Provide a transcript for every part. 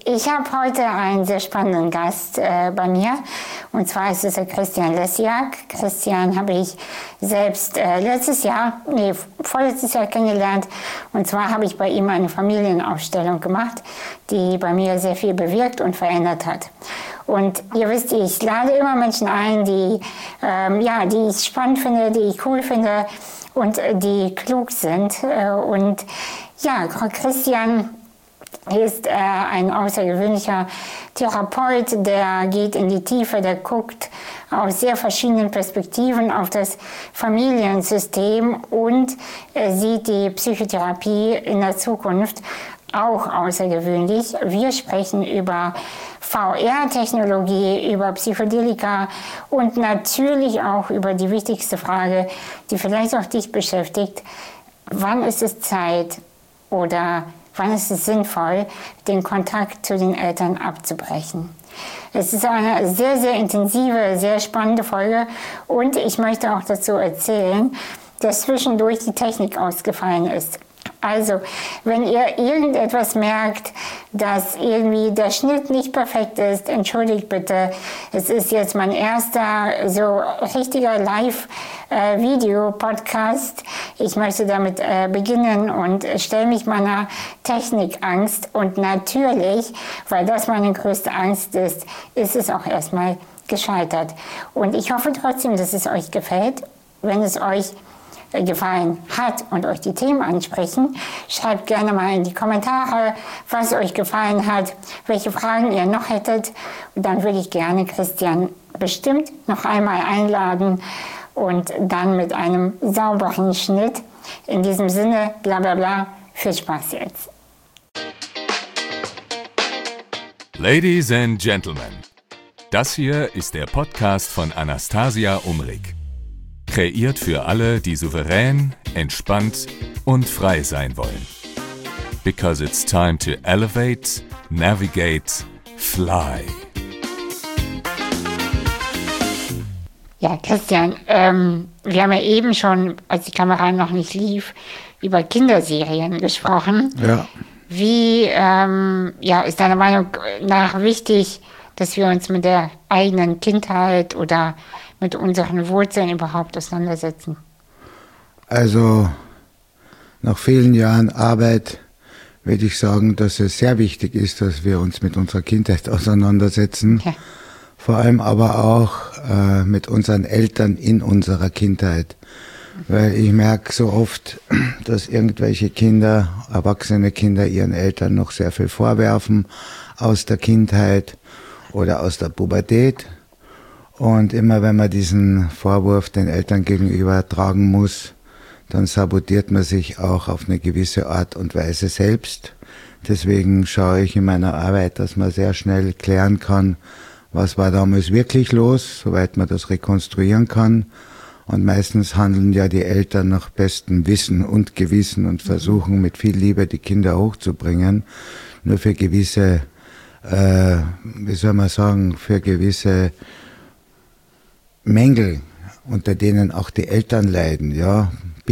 Ich habe heute einen sehr spannenden Gast bei mir. Und zwar ist es der Christian Lessiak. Christian habe ich selbst vorletztes Jahr kennengelernt. Und zwar habe ich bei ihm eine Familienausstellung gemacht, die bei mir sehr viel bewirkt und verändert hat. Und ihr wisst, ich lade immer Menschen ein, die ich spannend finde, die ich cool finde und die klug sind. Und ja, Christian ist ein außergewöhnlicher Therapeut, der geht in die Tiefe, der guckt aus sehr verschiedenen Perspektiven auf das Familiensystem und sieht die Psychotherapie in der Zukunft auch außergewöhnlich. Wir sprechen über VR-Technologie, über Psychedelika und natürlich auch über die wichtigste Frage, die vielleicht auch dich beschäftigt. Wann ist es Zeit oder wann ist es sinnvoll, den Kontakt zu den Eltern abzubrechen? Es ist eine sehr, sehr intensive, sehr spannende Folge und ich möchte auch dazu erzählen, dass zwischendurch die Technik ausgefallen ist. Also, wenn ihr irgendetwas merkt, dass irgendwie der Schnitt nicht perfekt ist, entschuldigt bitte. Es ist jetzt mein erster so richtiger Live-Video-Podcast. Ich möchte damit beginnen und stelle mich meiner Technikangst. Und natürlich, weil das meine größte Angst ist, ist es auch erstmal gescheitert. Und ich hoffe trotzdem, dass es euch gefällt. Wenn es euch gefallen hat und euch die Themen ansprechen, schreibt gerne mal in die Kommentare, was euch gefallen hat, welche Fragen ihr noch hättet. Und dann würde ich gerne Christian bestimmt noch einmal einladen und dann mit einem sauberen Schnitt. In diesem Sinne, bla bla bla, viel Spaß jetzt. Ladies and Gentlemen, das hier ist der Podcast von Anastasia Umrig. Kreiert für alle, die souverän, entspannt und frei sein wollen. Because it's time to elevate, navigate, fly. Ja, Christian, wir haben ja eben schon, als die Kamera noch nicht lief, über Kinderserien gesprochen. Ja. Wie ist deiner Meinung nach wichtig, dass wir uns mit der eigenen Kindheit oder mit unseren Wurzeln überhaupt auseinandersetzen? Also nach vielen Jahren Arbeit würde ich sagen, dass es sehr wichtig ist, dass wir uns mit unserer Kindheit auseinandersetzen. Ja. Vor allem aber auch mit unseren Eltern in unserer Kindheit. Weil ich merke so oft, dass irgendwelche Kinder, erwachsene Kinder ihren Eltern noch sehr viel vorwerfen aus der Kindheit oder aus der Pubertät. Und immer wenn man diesen Vorwurf den Eltern gegenüber tragen muss, dann sabotiert man sich auch auf eine gewisse Art und Weise selbst. Deswegen schaue ich in meiner Arbeit, dass man sehr schnell klären kann, was war damals wirklich los, soweit man das rekonstruieren kann. Und meistens handeln ja die Eltern nach bestem Wissen und Gewissen und versuchen mit viel Liebe die Kinder hochzubringen. Nur für gewisse, für gewisse Mängel, unter denen auch die Eltern leiden, ja,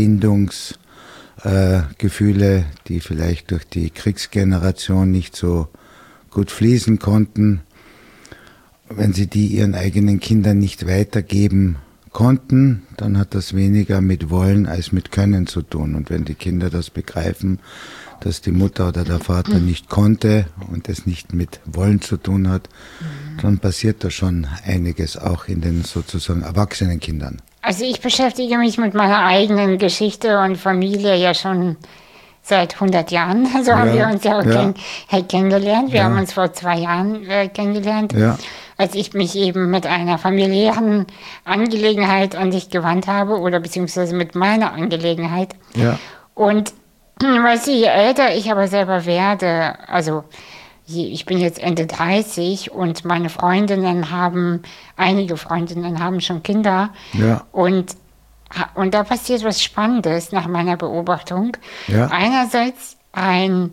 Bindungsgefühle, die vielleicht durch die Kriegsgeneration nicht so gut fließen konnten, wenn sie die ihren eigenen Kindern nicht weitergeben konnten, dann hat das weniger mit Wollen als mit Können zu tun. Und wenn die Kinder das begreifen, dass die Mutter oder der Vater nicht konnte und es nicht mit Wollen zu tun hat, dann passiert da schon einiges auch in den sozusagen erwachsenen Kindern. Also ich beschäftige mich mit meiner eigenen Geschichte und Familie ja schon seit 100 Jahren. So haben wir uns ja auch kennengelernt. Wir haben uns vor 2 Jahren kennengelernt, als ich mich eben mit einer familiären Angelegenheit an dich gewandt habe oder beziehungsweise mit meiner Angelegenheit. Ja. Und weißt du, je älter ich aber selber werde, also ich bin jetzt Ende 30 und einige Freundinnen haben schon Kinder. Ja. Und da passiert was Spannendes nach meiner Beobachtung. Ja. Einerseits ein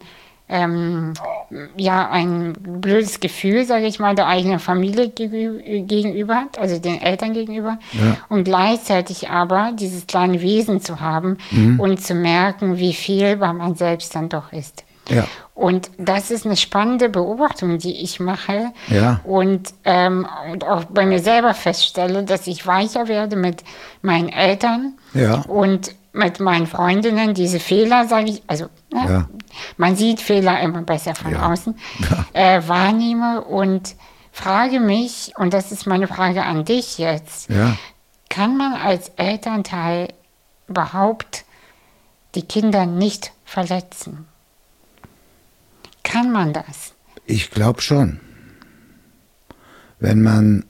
blödes Gefühl, sage ich mal, der eigenen Familie gegenüber, also den Eltern gegenüber. Ja. Und gleichzeitig aber dieses kleine Wesen zu haben und zu merken, wie fehlbar man selbst dann doch ist. Ja. Und das ist eine spannende Beobachtung, die ich mache. Ja. Und auch bei mir selber feststelle, dass ich weicher werde mit meinen Eltern und mit meinen Freundinnen. Diese Fehler, sage ich, also man sieht Fehler immer besser von außen, wahrnehme und frage mich, und das ist meine Frage an dich jetzt, kann man als Elternteil überhaupt die Kinder nicht verletzen? Kann man das? Ich glaube schon. Wenn man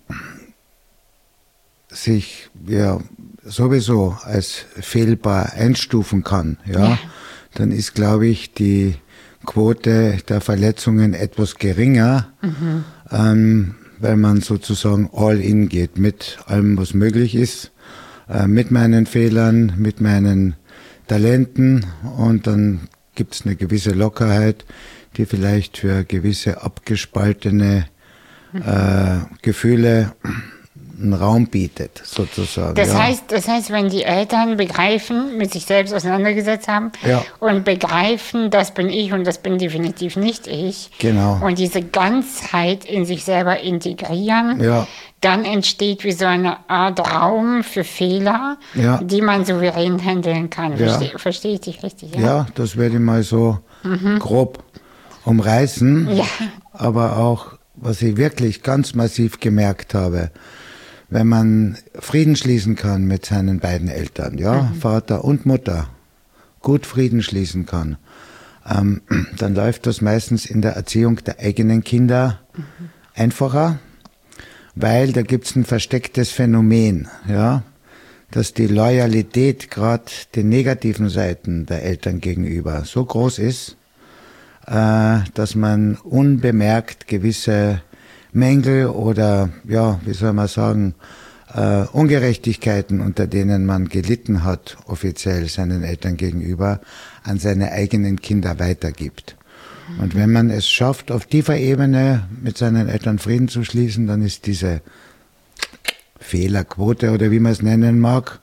sich sowieso als fehlbar einstufen kann, dann ist, glaube ich, die Quote der Verletzungen etwas geringer, weil man sozusagen all in geht mit allem, was möglich ist, mit meinen Fehlern, mit meinen Talenten, und dann gibt es eine gewisse Lockerheit, die vielleicht für gewisse abgespaltene Gefühle einen Raum bietet, sozusagen. Das heißt, wenn die Eltern begreifen, mit sich selbst auseinandergesetzt haben und begreifen, das bin ich und das bin definitiv nicht ich, und diese Ganzheit in sich selber integrieren, dann entsteht wie so eine Art Raum für Fehler, die man souverän handeln kann. Verstehe ich dich richtig? Ja, das werde ich mal so grob umreißen. Ja. Aber auch, was ich wirklich ganz massiv gemerkt habe, wenn man Frieden schließen kann mit seinen beiden Eltern, Vater und Mutter, gut Frieden schließen kann, dann läuft das meistens in der Erziehung der eigenen Kinder einfacher, weil da gibt es ein verstecktes Phänomen, dass die Loyalität gerade den negativen Seiten der Eltern gegenüber so groß ist, dass man unbemerkt gewisse Mängel oder, wie soll man sagen, Ungerechtigkeiten, unter denen man gelitten hat, offiziell seinen Eltern gegenüber, an seine eigenen Kinder weitergibt. Und wenn man es schafft, auf tiefer Ebene mit seinen Eltern Frieden zu schließen, dann ist diese Fehlerquote oder wie man es nennen mag,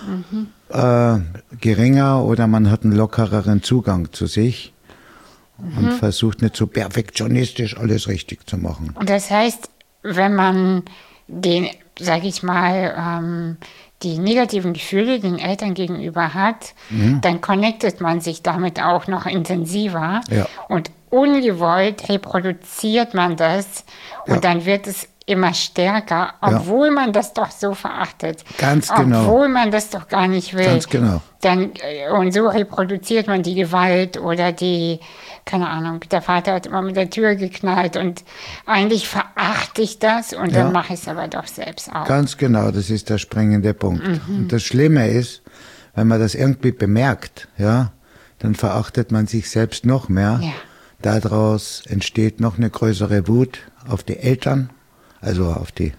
geringer, oder man hat einen lockereren Zugang zu sich und versucht nicht so perfektionistisch alles richtig zu machen. Und das heißt, wenn man den, sag ich mal, die negativen Gefühle den Eltern gegenüber hat, dann connectet man sich damit auch noch intensiver und ungewollt reproduziert man das und dann wird es immer stärker, obwohl man das doch so verachtet. Ganz genau. Obwohl man das doch gar nicht will. Ganz genau. Und so reproduziert man die Gewalt oder die, keine Ahnung, der Vater hat immer mit der Tür geknallt und eigentlich verachte ich das und dann mache ich es aber doch selbst auch. Ganz genau, das ist der springende Punkt. Und das Schlimme ist, wenn man das irgendwie bemerkt, dann verachtet man sich selbst noch mehr. Ja. Daraus entsteht noch eine größere Wut auf die Eltern, also auf die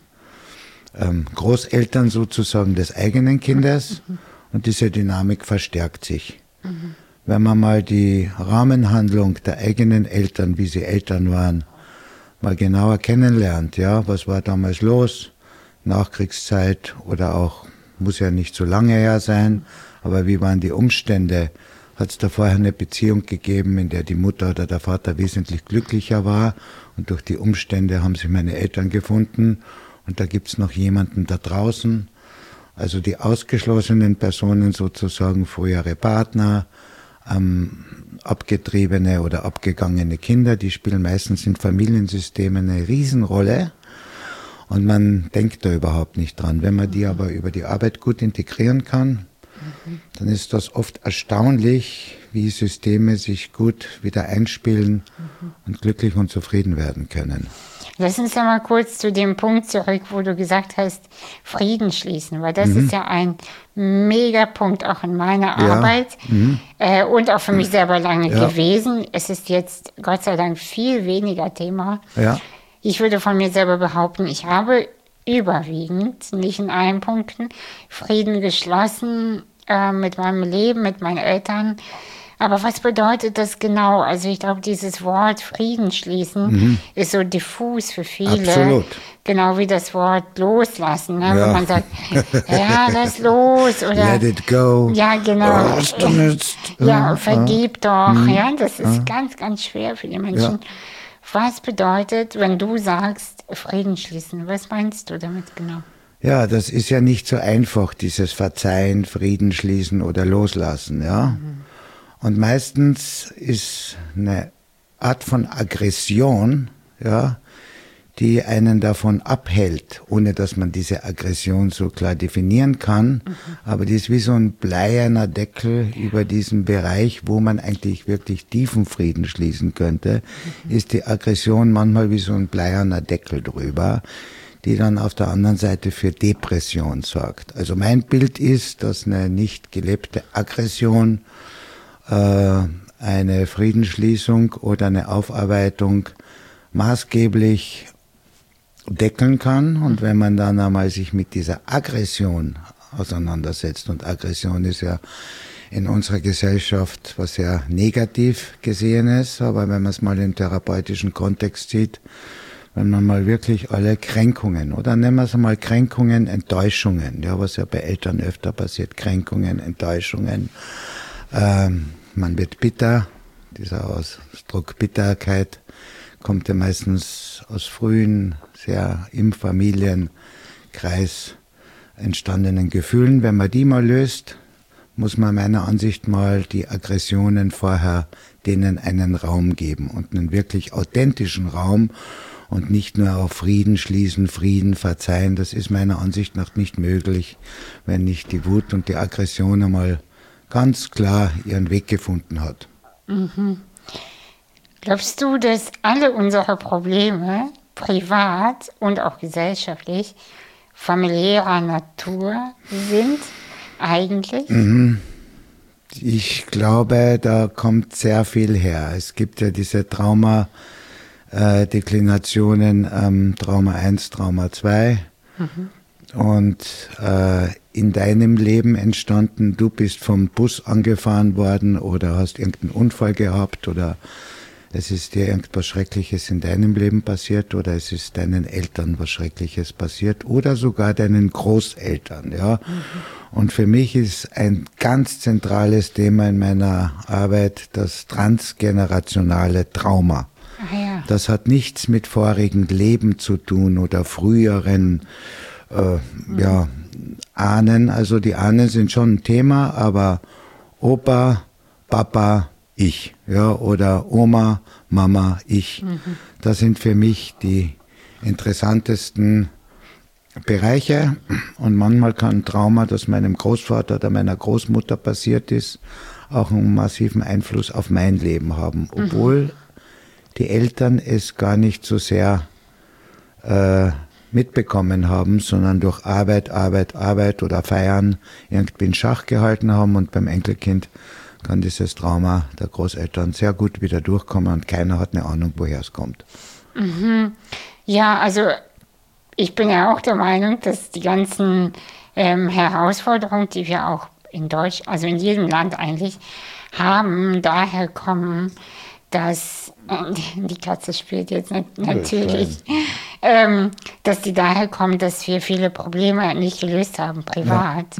Großeltern sozusagen des eigenen Kindes, und diese Dynamik verstärkt sich. Wenn man mal die Rahmenhandlung der eigenen Eltern, wie sie Eltern waren, mal genauer kennenlernt, was war damals los, Nachkriegszeit oder auch, muss ja nicht so lange her sein, aber wie waren die Umstände? Hat es da vorher eine Beziehung gegeben, in der die Mutter oder der Vater wesentlich glücklicher war, und durch die Umstände haben sich meine Eltern gefunden und da gibt's noch jemanden da draußen, also die ausgeschlossenen Personen sozusagen, frühere Partner, abgetriebene oder abgegangene Kinder, die spielen meistens in Familiensystemen eine Riesenrolle und man denkt da überhaupt nicht dran. Wenn man die aber über die Arbeit gut integrieren kann, dann ist das oft erstaunlich, wie Systeme sich gut wieder einspielen und glücklich und zufrieden werden können. Lass uns mal kurz zu dem Punkt zurück, wo du gesagt hast, Frieden schließen, weil das ist ja ein Megapunkt auch in meiner Arbeit und auch für mich selber lange gewesen. Es ist jetzt Gott sei Dank viel weniger Thema. Ja. Ich würde von mir selber behaupten, ich habe überwiegend, nicht in allen Punkten, Frieden geschlossen mit meinem Leben, mit meinen Eltern. Aber was bedeutet das genau? Also ich glaube, dieses Wort Frieden schließen ist so diffus für viele. Absolut. Genau wie das Wort loslassen, ne? Wenn man sagt, ja, lass los oder let it go. Ja, genau. Ja, vergib doch. Ja, das ist ganz, ganz schwer für die Menschen. Ja. Was bedeutet, wenn du sagst, Frieden schließen? Was meinst du damit genau? Ja, das ist ja nicht so einfach, dieses Verzeihen, Frieden schließen oder loslassen, ja. Und meistens ist eine Art von Aggression, ja, die einen davon abhält, ohne dass man diese Aggression so klar definieren kann. Aber die ist wie so ein bleierner Deckel über diesen Bereich, wo man eigentlich wirklich tiefen Frieden schließen könnte, ist die Aggression manchmal wie so ein bleierner Deckel drüber, die dann auf der anderen Seite für Depression sorgt. Also mein Bild ist, dass eine nicht gelebte Aggression eine Friedensschließung oder eine Aufarbeitung maßgeblich deckeln kann. Und wenn man dann einmal sich mit dieser Aggression auseinandersetzt, und Aggression ist ja in unserer Gesellschaft was sehr negativ gesehen ist, aber wenn man es mal im therapeutischen Kontext sieht, wenn man mal wirklich alle Kränkungen, oder nennen wir es mal Kränkungen, Enttäuschungen, ja, was ja bei Eltern öfter passiert, Kränkungen, Enttäuschungen, man wird bitter, dieser Ausdruck Bitterkeit kommt ja meistens aus frühen, sehr im Familienkreis entstandenen Gefühlen. Wenn man die mal löst, muss man meiner Ansicht mal die Aggressionen vorher denen einen Raum geben und einen wirklich authentischen Raum und nicht nur auf Frieden schließen, Frieden verzeihen. Das ist meiner Ansicht nach nicht möglich, wenn nicht die Wut und die Aggression einmal ganz klar ihren Weg gefunden hat. Glaubst du, dass alle unsere Probleme, privat und auch gesellschaftlich, familiärer Natur sind eigentlich? Ich glaube, da kommt sehr viel her. Es gibt ja diese Trauma-Deklinationen, Trauma 1, Trauma 2. Und in deinem Leben entstanden, du bist vom Bus angefahren worden oder hast irgendeinen Unfall gehabt oder es ist dir irgendwas Schreckliches in deinem Leben passiert oder es ist deinen Eltern was Schreckliches passiert oder sogar deinen Großeltern, ja. Und für mich ist ein ganz zentrales Thema in meiner Arbeit das transgenerationale Trauma. Das hat nichts mit vorigen Leben zu tun oder früheren Ahnen. Also die Ahnen sind schon ein Thema, aber Opa, Papa, ich, ja, oder Oma, Mama, ich. Das sind für mich die interessantesten Bereiche. Und manchmal kann ein Trauma, das meinem Großvater oder meiner Großmutter passiert ist, auch einen massiven Einfluss auf mein Leben haben, obwohl die Eltern es gar nicht so sehr mitbekommen haben, sondern durch Arbeit oder Feiern irgendwie in Schach gehalten haben und beim Enkelkind kann dieses Trauma der Großeltern sehr gut wieder durchkommen und keiner hat eine Ahnung, woher es kommt. Ja, also ich bin ja auch der Meinung, dass die ganzen Herausforderungen, die wir auch in Deutschland, also in jedem Land eigentlich haben, daher kommen, dass die Katze spielt jetzt natürlich, dass die daher kommen, dass wir viele Probleme nicht gelöst haben, privat.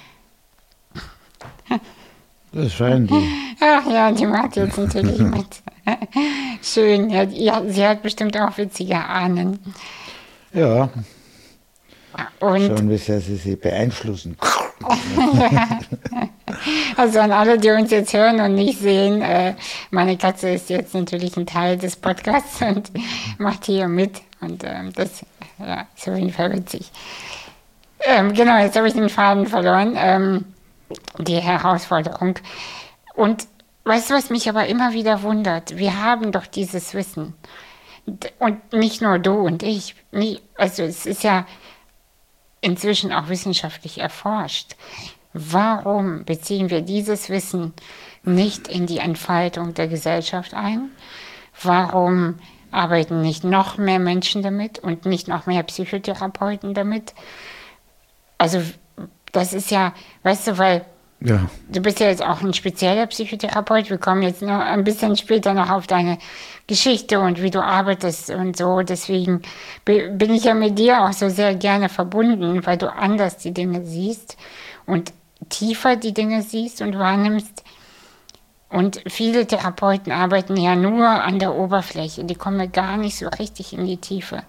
Das scheinen die. Ach ja, die macht jetzt natürlich mit. Schön, ja, sie hat bestimmt auch witzige Ahnen. Ja. Und schauen, wie sehr sie beeinflussen. ja. Also an alle, die uns jetzt hören und nicht sehen, meine Katze ist jetzt natürlich ein Teil des Podcasts und macht hier mit. Und das ist auf jeden Fall witzig. Genau, jetzt habe ich den Faden verloren. Die Herausforderung. Und weißt du, was mich aber immer wieder wundert? Wir haben doch dieses Wissen. Und nicht nur du und ich. Also es ist ja inzwischen auch wissenschaftlich erforscht. Warum beziehen wir dieses Wissen nicht in die Entfaltung der Gesellschaft ein? Warum arbeiten nicht noch mehr Menschen damit und nicht noch mehr Psychotherapeuten damit? Also das ist ja, weißt du, weil Ja. Du bist ja jetzt auch ein spezieller Psychotherapeut. Wir kommen jetzt noch ein bisschen später noch auf deine Geschichte und wie du arbeitest und so. Deswegen bin ich ja mit dir auch so sehr gerne verbunden, weil du anders die Dinge siehst und tiefer die Dinge siehst und wahrnimmst. Und viele Therapeuten arbeiten ja nur an der Oberfläche. Die kommen gar nicht so richtig in die Tiefe.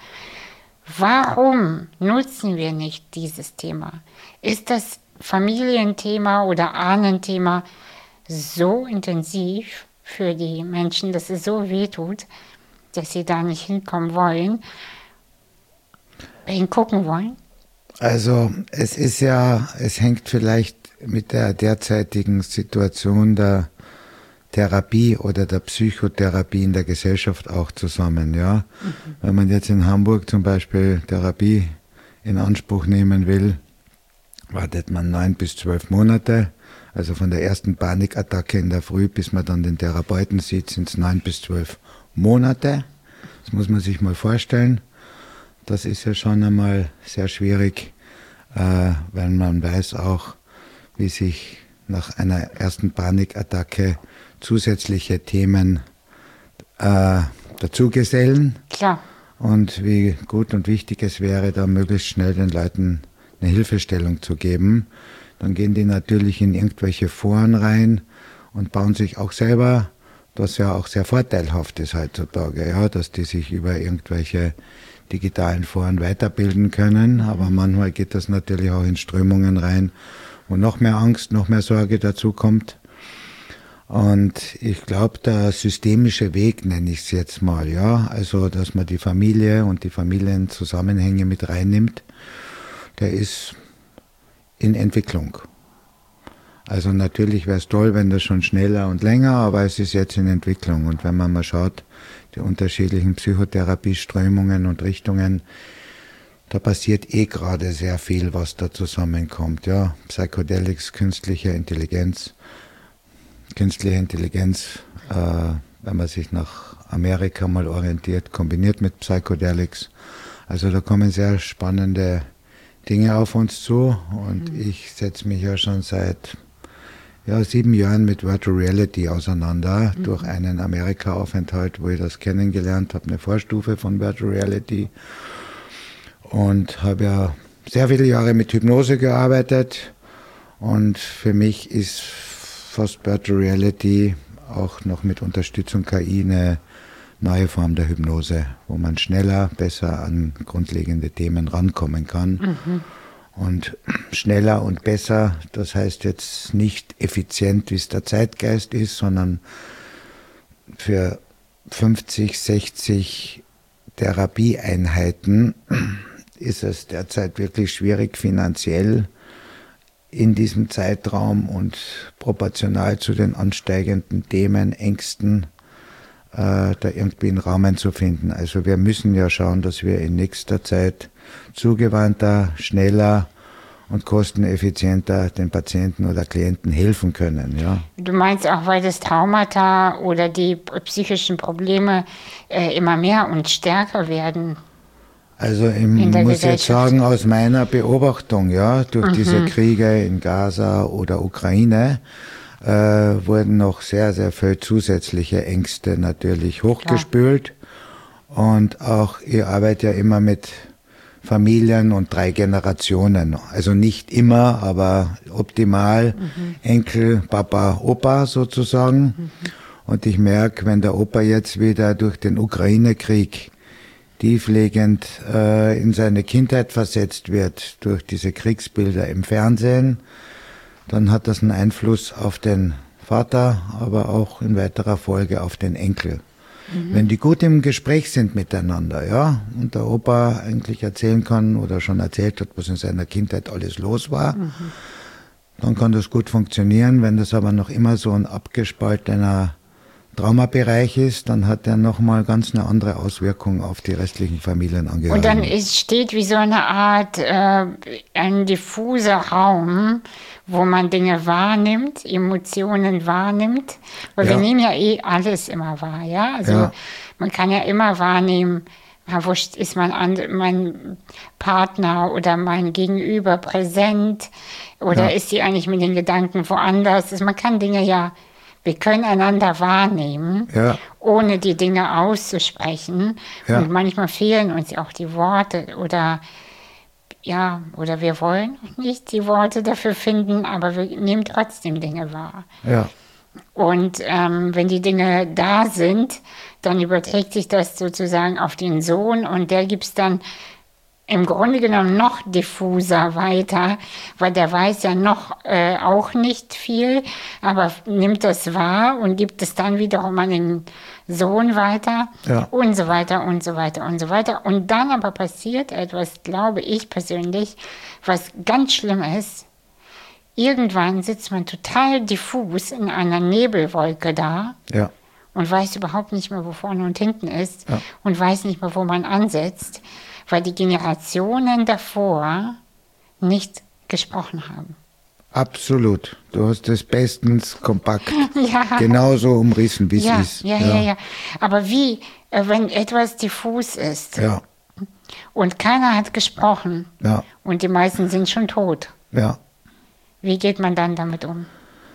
Warum nutzen wir nicht dieses Thema? Ist das Familienthema oder Ahnenthema so intensiv für die Menschen, dass es so wehtut, dass sie da nicht hinkommen wollen, hingucken wollen? Also es hängt vielleicht mit der derzeitigen Situation der Therapie oder der Psychotherapie in der Gesellschaft auch zusammen, ja. Wenn man jetzt in Hamburg zum Beispiel Therapie in Anspruch nehmen will, wartet man 9 bis 12 Monate. Also von der ersten Panikattacke in der Früh, bis man dann den Therapeuten sieht, sind es 9 bis 12 Monate. Das muss man sich mal vorstellen. Das ist ja schon einmal sehr schwierig, weil man weiß auch, wie sich nach einer ersten Panikattacke zusätzliche Themen dazugesellen. Klar. Und wie gut und wichtig es wäre, da möglichst schnell den Leuten eine Hilfestellung zu geben. Dann gehen die natürlich in irgendwelche Foren rein und bauen sich auch selber, das ja auch sehr vorteilhaft ist heutzutage, ja, dass die sich über irgendwelche digitalen Foren weiterbilden können. Aber manchmal geht das natürlich auch in Strömungen rein, wo noch mehr Angst, noch mehr Sorge dazu kommt. Und ich glaube, der systemische Weg, nenne ich es jetzt mal, ja, also dass man die Familie und die Familienzusammenhänge mit reinnimmt, der ist in Entwicklung. Also natürlich wäre es toll, wenn das schon schneller und länger, aber es ist jetzt in Entwicklung. Und wenn man mal schaut, die unterschiedlichen Psychotherapieströmungen und Richtungen, da passiert gerade sehr viel, was da zusammenkommt. Ja, Psychedelics, künstliche Intelligenz, wenn man sich nach Amerika mal orientiert, kombiniert mit Psychedelics. Also da kommen sehr spannende Dinge auf uns zu und ich setze mich ja schon seit 7 Jahren mit Virtual Reality auseinander, durch einen Amerika-Aufenthalt, wo ich das kennengelernt habe, eine Vorstufe von Virtual Reality, und habe ja sehr viele Jahre mit Hypnose gearbeitet, und für mich ist fast Virtual Reality auch noch mit Unterstützung KI eine neue Form der Hypnose, wo man schneller, besser an grundlegende Themen rankommen kann. Und schneller und besser, das heißt jetzt nicht effizient, wie es der Zeitgeist ist, sondern für 50, 60 Therapieeinheiten ist es derzeit wirklich schwierig, finanziell in diesem Zeitraum und proportional zu den ansteigenden Themen, Ängsten, da irgendwie einen Rahmen zu finden. Also wir müssen ja schauen, dass wir in nächster Zeit zugewandter, schneller und kosteneffizienter den Patienten oder Klienten helfen können. Ja. Du meinst auch, weil das Traumata oder die psychischen Probleme immer mehr und stärker werden? Also ich muss jetzt sagen, aus meiner Beobachtung, ja, durch diese Kriege in Gaza oder Ukraine, wurden noch sehr, sehr viel zusätzliche Ängste natürlich hochgespült. Und auch, ich arbeite ja immer mit Familien und 3 Generationen. Also nicht immer, aber optimal Enkel, Papa, Opa sozusagen. Und ich merke, wenn der Opa jetzt wieder durch den Ukraine-Krieg tieflegend in seine Kindheit versetzt wird, durch diese Kriegsbilder im Fernsehen, dann hat das einen Einfluss auf den Vater, aber auch in weiterer Folge auf den Enkel. Wenn die gut im Gespräch sind miteinander, ja, und der Opa eigentlich erzählen kann oder schon erzählt hat, was in seiner Kindheit alles los war, dann kann das gut funktionieren. Wenn das aber noch immer so ein abgespaltener Traumabereich ist, dann hat er nochmal ganz eine andere Auswirkung auf die restlichen Familienangehörigen. Und dann steht wie so eine Art ein diffuser Raum, wo man Dinge wahrnimmt, Emotionen wahrnimmt, weil wir nehmen ja alles immer wahr, ja? Also man kann ja immer wahrnehmen, wo ist mein Partner oder mein Gegenüber präsent Oder ist sie eigentlich mit den Gedanken woanders? Also man kann Dinge wir können einander wahrnehmen, ohne die Dinge auszusprechen. Ja. Und manchmal fehlen uns auch die Worte oder wir wollen nicht die Worte dafür finden, aber wir nehmen trotzdem Dinge wahr. Ja. Und wenn die Dinge da sind, dann überträgt sich das sozusagen auf den Sohn und der gibt es dann im Grunde genommen noch diffuser weiter, weil der weiß ja noch auch nicht viel, aber nimmt das wahr und gibt es dann wiederum an den Sohn weiter und so weiter und so weiter und so weiter. Und dann aber passiert etwas, glaube ich persönlich, was ganz schlimm ist. Irgendwann sitzt man total diffus in einer Nebelwolke da und weiß überhaupt nicht mehr, wo vorne und hinten ist und weiß nicht mehr, wo man ansetzt, weil die Generationen davor nicht gesprochen haben. Absolut. Du hast das bestens kompakt genauso umrissen, wie es ist. Ja. Aber wie, wenn etwas diffus ist und keiner hat gesprochen und die meisten sind schon tot, wie geht man dann damit um?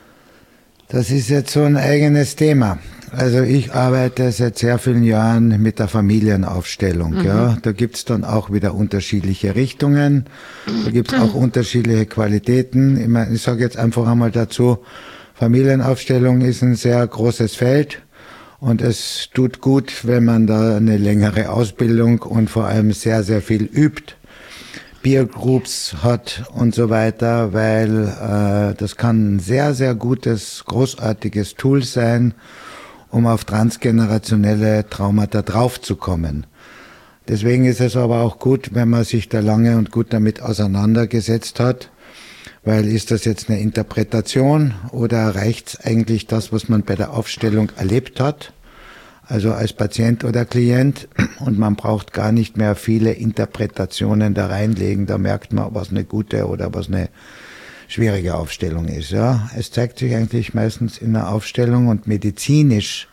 Das ist jetzt so ein eigenes Thema. Also ich arbeite seit sehr vielen Jahren mit der Familienaufstellung. Da gibt's dann auch wieder unterschiedliche Richtungen. Da gibt's auch unterschiedliche Qualitäten. Ich sage jetzt einfach einmal dazu, Familienaufstellung ist ein sehr großes Feld und es tut gut, wenn man da eine längere Ausbildung und vor allem sehr, sehr viel übt. Peer Groups hat und so weiter, weil das kann ein sehr, sehr gutes, großartiges Tool sein, um auf transgenerationelle Traumata draufzukommen. Deswegen ist es aber auch gut, wenn man sich da lange und gut damit auseinandergesetzt hat, weil ist das jetzt eine Interpretation oder reicht's eigentlich das, was man bei der Aufstellung erlebt hat? Also als Patient oder Klient, und man braucht gar nicht mehr viele Interpretationen da reinlegen, da merkt man, was eine gute oder was eine schwierige Aufstellung ist. Ja, es zeigt sich eigentlich meistens in der Aufstellung und medizinisch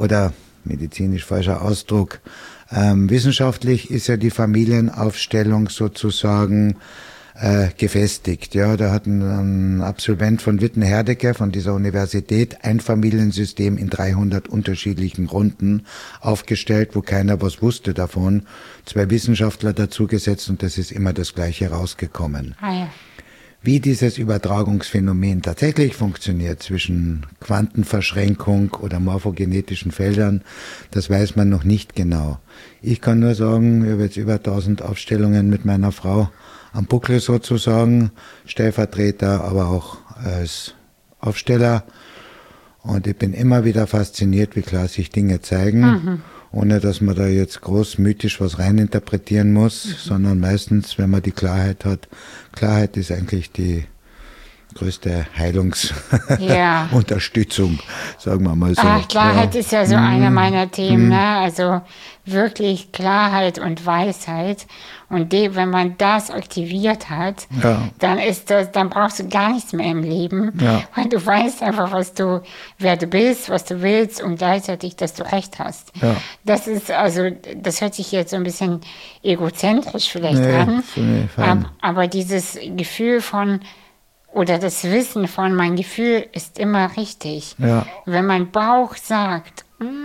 falscher Ausdruck, wissenschaftlich ist ja die Familienaufstellung sozusagen gefestigt. Ja, da hat ein Absolvent von Witten-Herdecke von dieser Universität ein Familiensystem in 300 unterschiedlichen Runden aufgestellt, wo keiner was wusste davon. 2 Wissenschaftler dazugesetzt und das ist immer das Gleiche rausgekommen. Wie dieses Übertragungsphänomen tatsächlich funktioniert zwischen Quantenverschränkung oder morphogenetischen Feldern, das weiß man noch nicht genau. Ich kann nur sagen, ich habe jetzt über 1000 Aufstellungen mit meiner Frau am Buckel sozusagen, Stellvertreter, aber auch als Aufsteller. Und ich bin immer wieder fasziniert, wie klar sich Dinge zeigen, ohne dass man da jetzt groß mythisch was reininterpretieren muss, sondern meistens, wenn man die Klarheit hat, Klarheit ist eigentlich die größte Heilungsunterstützung, sagen wir mal so. Klarheit ist ja so einer meiner Themen, ne? Also wirklich Klarheit und Weisheit. Und wenn man das aktiviert hat, dann brauchst du gar nichts mehr im Leben, weil du weißt einfach, wer du bist, was du willst und gleichzeitig, dass du Recht hast. Das hört sich jetzt so ein bisschen egozentrisch vielleicht an, aber dieses Gefühl von oder das Wissen von, mein Gefühl ist immer richtig. Wenn mein Bauch sagt,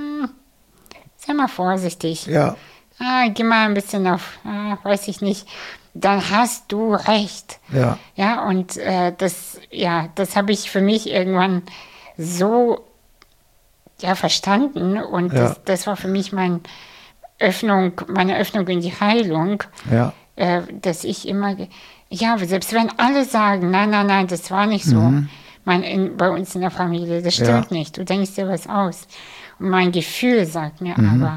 sei mal vorsichtig, geh mal ein bisschen auf, weiß ich nicht, dann hast du recht. Und das habe ich für mich irgendwann so verstanden und das war für mich meine Öffnung in die Heilung, dass ich immer, selbst wenn alle sagen, nein, das war nicht so, bei uns in der Familie, das stimmt nicht, du denkst dir was aus. Und mein Gefühl sagt mir aber,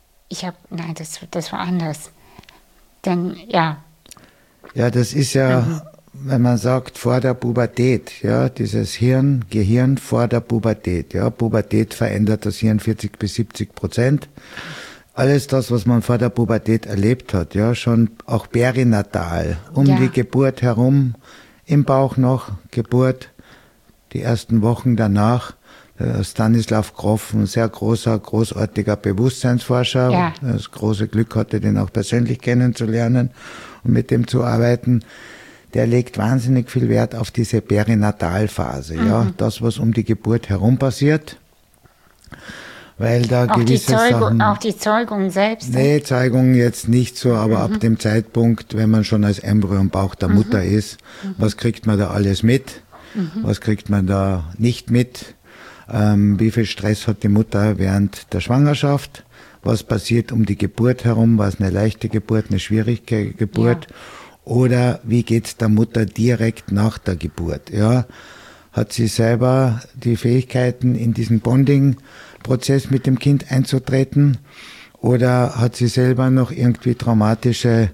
das war anders. Denn, Ja, das ist wenn man sagt, vor der Pubertät, dieses Gehirn vor der Pubertät, Pubertät verändert das Hirn 40-70%. Alles das, was man vor der Pubertät erlebt hat, schon auch perinatal, die Geburt herum, im Bauch noch, Geburt, die ersten Wochen danach. Stanislav Grof, ein sehr großartiger Bewusstseinsforscher, das große Glück hatte, den auch persönlich kennenzulernen und mit dem zu arbeiten. der legt wahnsinnig viel Wert auf diese Perinatalphase, ja, das, was um die Geburt herum passiert. Weil da auch gewisse Sachen... Auch die Zeugung selbst? Nee, Zeugung jetzt nicht so, aber ab dem Zeitpunkt, wenn man schon als Embryo im Bauch der Mutter ist, was kriegt man da alles mit? Was kriegt man da nicht mit? Wie viel Stress hat die Mutter während der Schwangerschaft? Was passiert um die Geburt herum? War es eine leichte Geburt, eine schwierige Geburt? Ja. Oder wie geht's der Mutter direkt nach der Geburt? Ja, hat sie selber die Fähigkeiten, in diesen Bonding-Prozess mit dem Kind einzutreten? Oder hat sie selber noch irgendwie traumatische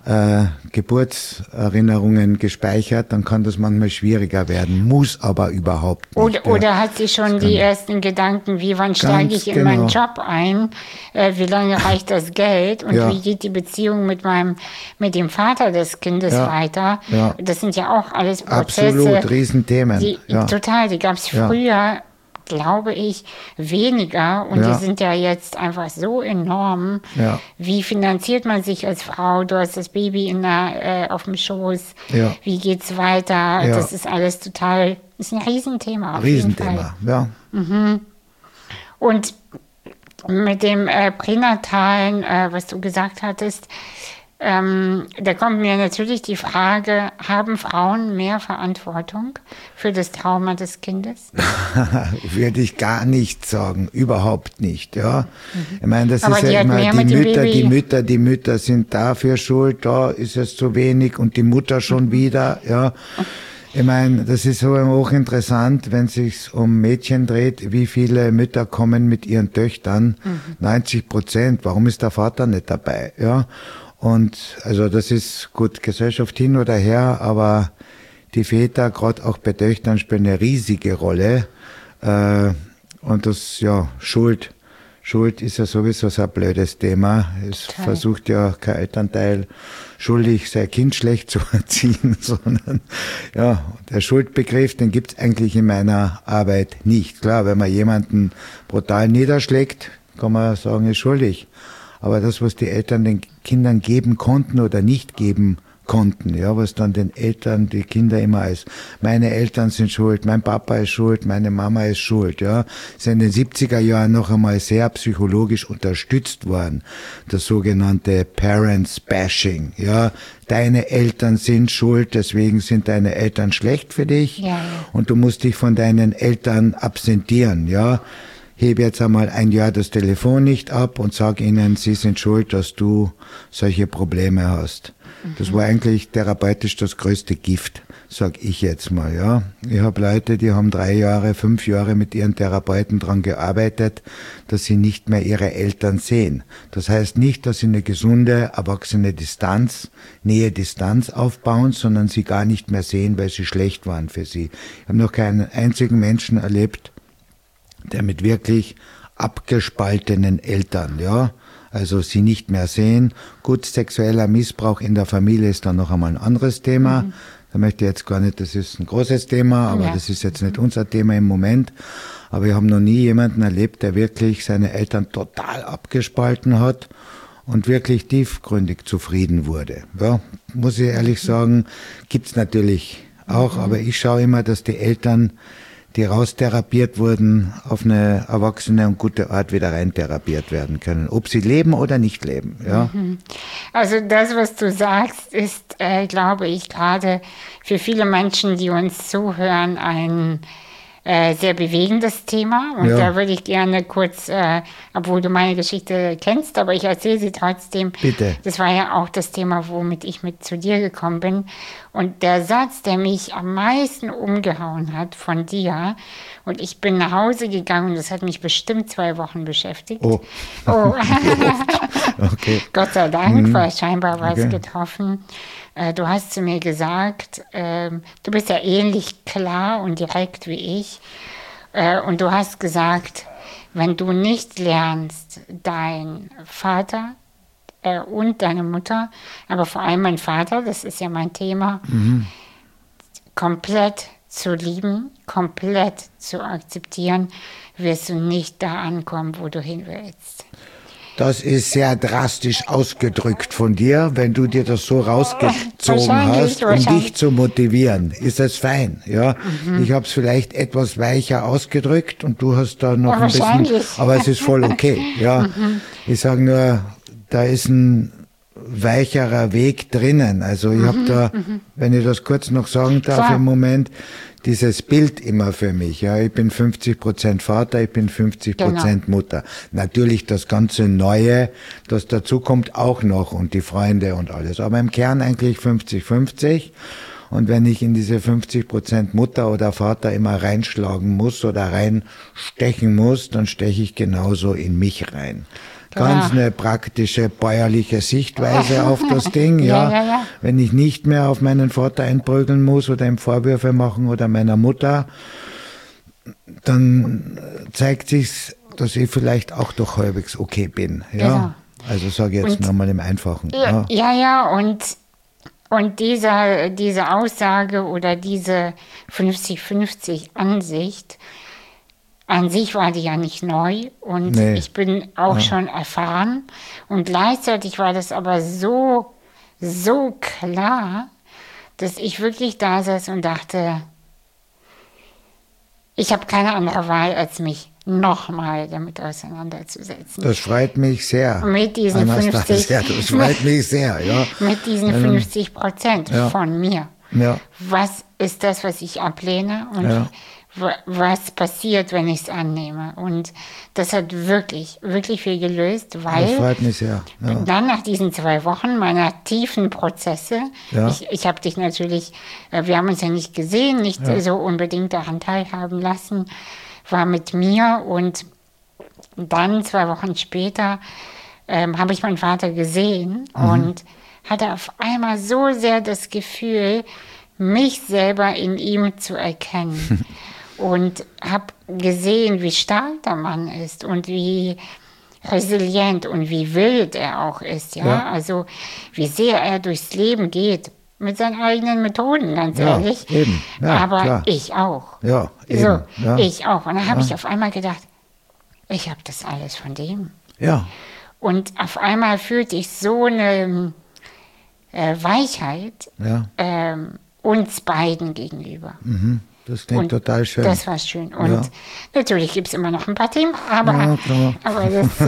Geburtserinnerungen gespeichert? Dann kann das manchmal schwieriger werden, muss aber überhaupt nicht. Oder hat sie schon die ersten Gedanken, wann steige ich in meinen Job ein? Wie lange reicht das Geld? Und wie geht die Beziehung mit dem Vater des Kindes weiter? Ja. Das sind ja auch alles Prozesse. Absolut, Riesenthemen. Total, die gab es früher, glaube ich, weniger. Und die sind ja jetzt einfach so enorm. Ja. Wie finanziert man sich als Frau? Du hast das Baby auf dem Schoß. Ja. Wie geht's weiter? Ja. Das ist alles ist ein Riesenthema. Riesenthema, ja. Mhm. Und mit dem Pränatalen, was du gesagt hattest, da kommt mir natürlich die Frage, haben Frauen mehr Verantwortung für das Trauma des Kindes? Würde ich gar nicht sagen, überhaupt nicht, ja. Ich meine, das Aber ist ja immer die Mütter sind dafür schuld, da ist es zu wenig und die Mutter schon wieder, ja. Ich meine, das ist so hochinteressant, wenn es sich um Mädchen dreht, wie viele Mütter kommen mit ihren Töchtern, 90%, warum ist der Vater nicht dabei, ja. Und also das ist gut, Gesellschaft hin oder her, aber die Väter, gerade auch bei Töchtern, spielen eine riesige Rolle. Und das, Schuld ist ja sowieso so ein blödes Thema. Es versucht ja kein Elternteil schuldig, sein Kind schlecht zu erziehen, sondern der Schuldbegriff, den gibt's eigentlich in meiner Arbeit nicht. Klar, wenn man jemanden brutal niederschlägt, kann man sagen, ist schuldig. Aber das, was die Eltern den Kindern geben konnten oder nicht geben konnten, was dann den Eltern, die Kinder immer als meine Eltern sind schuld, mein Papa ist schuld, meine Mama ist schuld, ist in den 70er Jahren noch einmal sehr psychologisch unterstützt worden. Das sogenannte Parents Bashing, deine Eltern sind schuld, deswegen sind deine Eltern schlecht für dich und du musst dich von deinen Eltern absentieren, hebe jetzt einmal ein Jahr das Telefon nicht ab und sag ihnen, sie sind schuld, dass du solche Probleme hast. Das war eigentlich therapeutisch das größte Gift, sag ich jetzt mal, Ich habe Leute, die haben 3 Jahre, 5 Jahre mit ihren Therapeuten dran gearbeitet, dass sie nicht mehr ihre Eltern sehen. Das heißt nicht, dass sie eine gesunde, erwachsene Nähe-Distanz aufbauen, sondern sie gar nicht mehr sehen, weil sie schlecht waren für sie. Ich habe noch keinen einzigen Menschen erlebt, der mit wirklich abgespaltenen Eltern, also sie nicht mehr sehen. Gut, sexueller Missbrauch in der Familie ist dann noch einmal ein anderes Thema. Da möchte ich jetzt gar nicht, das ist ein großes Thema, aber das ist jetzt nicht unser Thema im Moment. Aber wir haben noch nie jemanden erlebt, der wirklich seine Eltern total abgespalten hat und wirklich tiefgründig zufrieden wurde. Muss ich ehrlich sagen, gibt's natürlich auch, aber ich schaue immer, dass die Eltern, die raustherapiert wurden, auf eine erwachsene und gute Art wieder reintherapiert werden können. Ob sie leben oder nicht leben. Also das, was du sagst, ist, glaube ich, gerade für viele Menschen, die uns zuhören, ein sehr bewegendes Thema. Und da würde ich gerne kurz, obwohl du meine Geschichte kennst, aber ich erzähle sie trotzdem. Bitte. Das war ja auch das Thema, womit ich mit zu dir gekommen bin. Und der Satz, der mich am meisten umgehauen hat von dir, und ich bin nach Hause gegangen, und das hat mich bestimmt 2 Wochen beschäftigt. Oh. Okay. Gott sei Dank, weil scheinbar was getroffen. Du hast zu mir gesagt, du bist ja ähnlich klar und direkt wie ich. Und du hast gesagt, wenn du nicht lernst, dein Vater und deine Mutter, aber vor allem mein Vater, das ist ja mein Thema, komplett zu lieben, komplett zu akzeptieren, wirst du nicht da ankommen, wo du hin willst. Das ist sehr drastisch ausgedrückt von dir, wenn du dir das so rausgezogen hast, um dich zu motivieren. Ist das fein, ja? Ich habe es vielleicht etwas weicher ausgedrückt und du hast da noch ein bisschen, aber es ist voll okay, ja? Ich sage nur, da ist ein weicherer Weg drinnen. Also ich habe da, wenn ich das kurz noch sagen darf im Moment, dieses Bild immer für mich. Ja, ich bin 50% Vater, ich bin 50% Mutter. Natürlich das ganze Neue, das dazu kommt, auch noch und die Freunde und alles. Aber im Kern eigentlich 50-50. Und wenn ich in diese 50% Mutter oder Vater immer reinschlagen muss oder reinstechen muss, dann steche ich genauso in mich rein. Ganz eine praktische bäuerliche Sichtweise auf das Ding, ja. Wenn ich nicht mehr auf meinen Vater einprügeln muss oder ihm Vorwürfe machen oder meiner Mutter, dann zeigt sich's, dass ich vielleicht auch doch halbwegs okay bin, ja. Genau. Also sage ich jetzt nochmal im Einfachen. Und diese Aussage oder diese 50-50 Ansicht, an sich war die ja nicht neu und ich bin auch schon erfahren und gleichzeitig war das aber so klar, dass ich wirklich da saß und dachte, ich habe keine andere Wahl, als mich nochmal damit auseinanderzusetzen. Das freut mich sehr. Mit diesen 50, das freut mich sehr, ja. Mit diesen 50% von mir. Ja. Was ist das, was ich ablehne und was passiert, wenn ich es annehme. Und das hat wirklich, wirklich viel gelöst, weil das freut mich sehr. Ja. Dann nach diesen 2 Wochen meiner tiefen Prozesse, ich habe dich natürlich, wir haben uns ja nicht gesehen, nicht so unbedingt daran teilhaben lassen, war mit mir und dann 2 Wochen später habe ich meinen Vater gesehen und hatte auf einmal so sehr das Gefühl, mich selber in ihm zu erkennen. Und habe gesehen, wie stark der Mann ist und wie resilient und wie wild er auch ist. Ja? Also wie sehr er durchs Leben geht, mit seinen eigenen Methoden, ganz ehrlich. Eben. Ja, aber klar. Ich auch. Ja, eben. So, ich auch. Und dann habe ich auf einmal gedacht, ich habe das alles von dem. Ja. Und auf einmal fühlte ich so eine Weichheit uns beiden gegenüber. Das klingt total schön. Das war schön. Und natürlich gibt es immer noch ein paar Themen, aber das,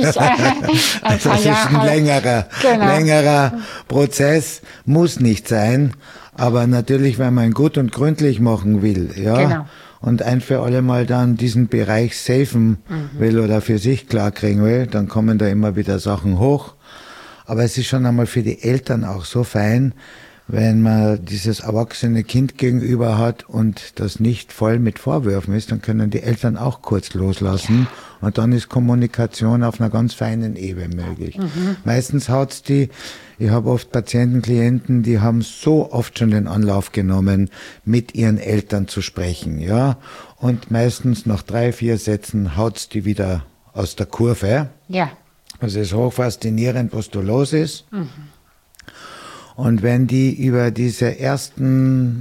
das ist ein längerer Prozess, muss nicht sein. Aber natürlich, wenn man ihn gut und gründlich machen will, und ein für alle Mal dann diesen Bereich safen will oder für sich klarkriegen will, dann kommen da immer wieder Sachen hoch. Aber es ist schon einmal für die Eltern auch so fein, wenn man dieses erwachsene Kind gegenüber hat und das nicht voll mit Vorwürfen ist, dann können die Eltern auch kurz loslassen und dann ist Kommunikation auf einer ganz feinen Ebene möglich. Meistens haut's die, ich habe oft Patienten, Klienten, die haben so oft schon den Anlauf genommen, mit ihren Eltern zu sprechen, und meistens nach 3, 4 Sätzen haut's die wieder aus der Kurve. Ja. Also es ist hochfaszinierend, was da los ist. Und wenn die über diese ersten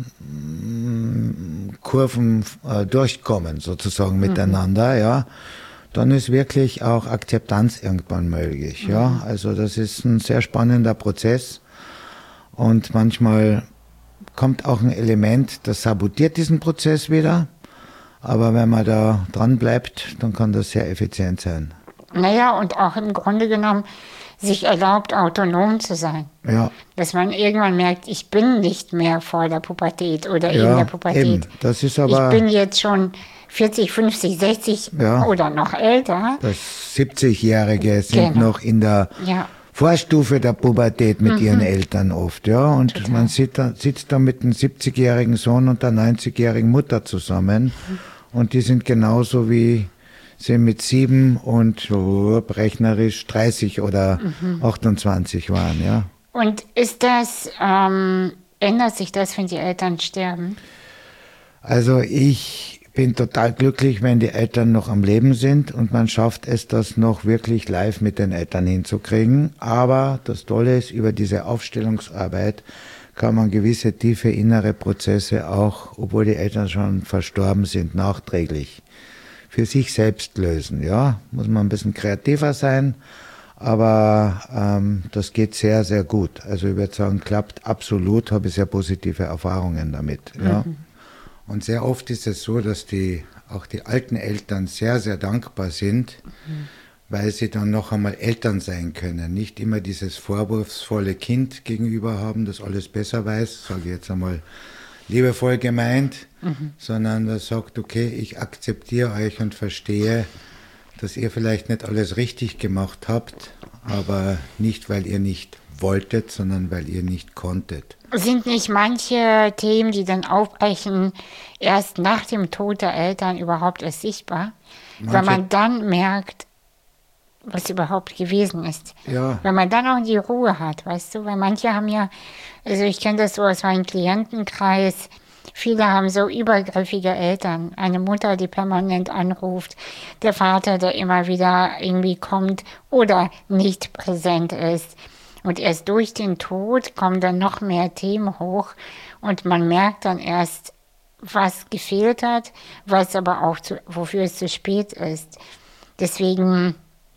Kurven durchkommen, sozusagen miteinander, dann ist wirklich auch Akzeptanz irgendwann möglich. Also das ist ein sehr spannender Prozess und manchmal kommt auch ein Element, das sabotiert diesen Prozess wieder. Aber wenn man da dran bleibt, dann kann das sehr effizient sein. Naja, und auch im Grunde genommen sich erlaubt, autonom zu sein. Ja. Dass man irgendwann merkt, ich bin nicht mehr vor der Pubertät oder in der Pubertät. Eben. Das ist aber, ich bin jetzt schon 40, 50, 60 oder noch älter. Das 70-Jährige sind noch in der Vorstufe der Pubertät mit ihren Eltern oft. Und total. Man sitzt da mit einem 70-jährigen Sohn und einer 90-jährigen Mutter zusammen und die sind genauso wie sie mit 7 und rechnerisch 30 oder 28 waren, Und ist das, ändert sich das, wenn die Eltern sterben? Also ich bin total glücklich, wenn die Eltern noch am Leben sind und man schafft es, das noch wirklich live mit den Eltern hinzukriegen. Aber das Tolle ist, über diese Aufstellungsarbeit kann man gewisse tiefe innere Prozesse auch, obwohl die Eltern schon verstorben sind, nachträglich für sich selbst lösen, muss man ein bisschen kreativer sein, Aber das geht sehr, sehr gut. Also ich würde sagen, klappt absolut, habe ich sehr positive Erfahrungen damit. Ja. Und sehr oft ist es so, dass auch die alten Eltern sehr, sehr dankbar sind, weil sie dann noch einmal Eltern sein können. Nicht immer dieses vorwurfsvolle Kind gegenüber haben, das alles besser weiß, sage ich jetzt einmal liebevoll gemeint, sondern das sagt, okay, ich akzeptiere euch und verstehe, dass ihr vielleicht nicht alles richtig gemacht habt, aber nicht, weil ihr nicht wolltet, sondern weil ihr nicht konntet. Sind nicht manche Themen, die dann aufbrechen, erst nach dem Tod der Eltern überhaupt erst sichtbar? Weil man dann merkt, was überhaupt gewesen ist. Ja. Wenn man dann auch die Ruhe hat, weißt du? Weil manche haben ja, also ich kenne das so aus meinem Klientenkreis, viele haben so übergriffige Eltern. Eine Mutter, die permanent anruft, der Vater, der immer wieder irgendwie kommt oder nicht präsent ist. Und erst durch den Tod kommen dann noch mehr Themen hoch und man merkt dann erst, was gefehlt hat, was aber auch, wofür es zu spät ist. Deswegen,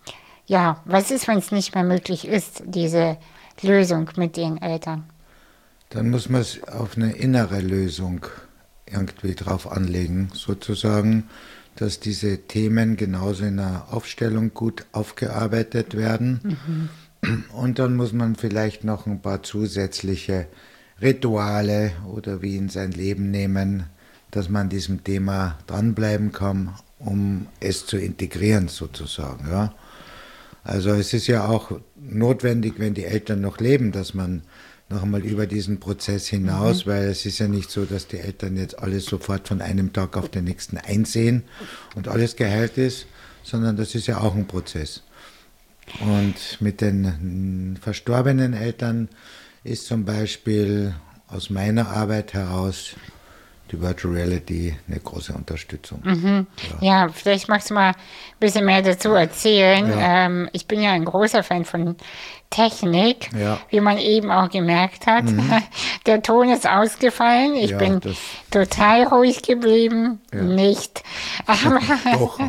ja, was ist, wenn es nicht mehr möglich ist, diese Lösung mit den Eltern? Dann muss man es auf eine innere Lösung irgendwie drauf anlegen, sozusagen, dass diese Themen genauso in einer Aufstellung gut aufgearbeitet werden. Und dann muss man vielleicht noch ein paar zusätzliche Rituale oder wie in sein Leben nehmen, dass man diesem Thema dranbleiben kann, um es zu integrieren sozusagen. Ja. Also es ist ja auch notwendig, wenn die Eltern noch leben, dass man noch einmal über diesen Prozess hinaus, weil es ist ja nicht so, dass die Eltern jetzt alles sofort von einem Tag auf den nächsten einsehen und alles geheilt ist, sondern das ist ja auch ein Prozess. Und mit den verstorbenen Eltern ist zum Beispiel aus meiner Arbeit heraus die Virtual Reality eine große Unterstützung. Ja, vielleicht magst du mal ein bisschen mehr dazu erzählen. Ja. Ich bin ja ein großer Fan von Technik, wie man eben auch gemerkt hat. Der Ton ist ausgefallen. Ich bin total ruhig geblieben. Nicht. Aber Doch.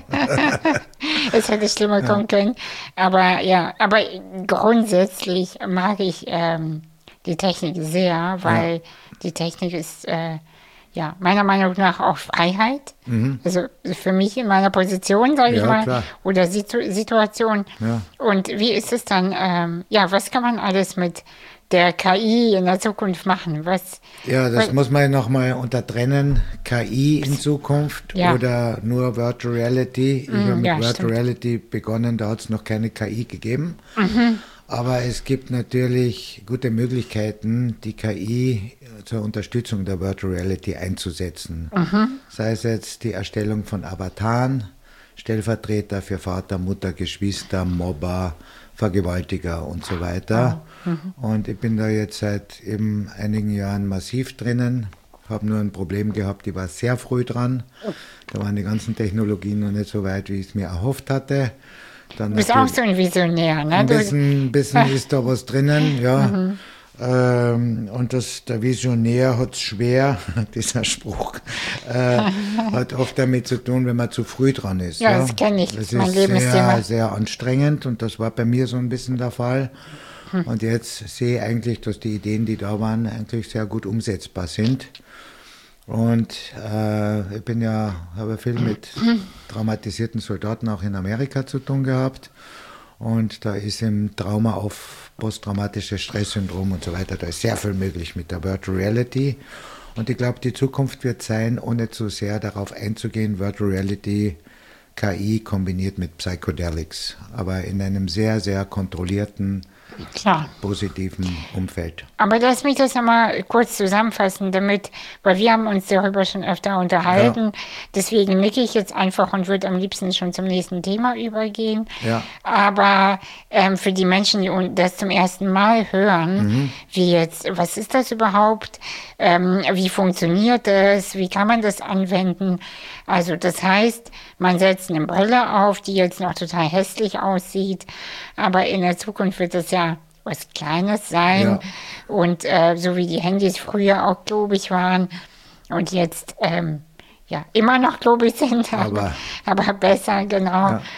Es hätte schlimmer kommen können. Aber ja, aber grundsätzlich mag ich die Technik sehr, weil die Technik ist ja, meiner Meinung nach auch Freiheit. Also für mich in meiner Position, sage ich mal, klar. Oder Situation. Ja. Und wie ist es dann, was kann man alles mit der KI in der Zukunft machen? Das muss man nochmal untertrennen. KI in Zukunft oder nur Virtual Reality. Ich habe mit Virtual Reality begonnen, da hat es noch keine KI gegeben. Aber es gibt natürlich gute Möglichkeiten, die KI zur Unterstützung der Virtual Reality einzusetzen. Sei es jetzt die Erstellung von Avataren, Stellvertreter für Vater, Mutter, Geschwister, Mobber, Vergewaltiger und so weiter. Und ich bin da jetzt seit eben einigen Jahren massiv drinnen. Habe nur ein Problem gehabt, ich war sehr früh dran. Da waren die ganzen Technologien noch nicht so weit, wie ich es mir erhofft hatte. Dann du bist auch so ein Visionär, ne? Ein bisschen ist da was drinnen, ja. Und der Visionär hat es schwer, dieser Spruch, hat oft damit zu tun, wenn man zu früh dran ist. Ja, das kenne ich, das ist sehr, sehr anstrengend und das war bei mir so ein bisschen der Fall. Und jetzt sehe ich eigentlich, dass die Ideen, die da waren, eigentlich sehr gut umsetzbar sind. Und ich habe viel mit traumatisierten Soldaten auch in Amerika zu tun gehabt. Und da ist im Trauma auf posttraumatisches Stresssyndrom und so weiter, da ist sehr viel möglich mit der Virtual Reality. Und ich glaube, die Zukunft wird sein, ohne zu sehr darauf einzugehen, Virtual Reality, KI kombiniert mit Psychedelics, aber in einem sehr, sehr kontrollierten, positiven Umfeld. Aber lass mich das nochmal kurz zusammenfassen, weil wir haben uns darüber schon öfter unterhalten, deswegen nicke ich jetzt einfach und würde am liebsten schon zum nächsten Thema übergehen. Ja. Aber für die Menschen, die das zum ersten Mal hören, was ist das überhaupt? Wie funktioniert das? Wie kann man das anwenden? Also das heißt, man setzt eine Brille auf, die jetzt noch total hässlich aussieht, aber in der Zukunft wird das ja was Kleines sein und so wie die Handys früher auch klobig waren und jetzt immer noch klobig sind, aber besser, genau. Ja.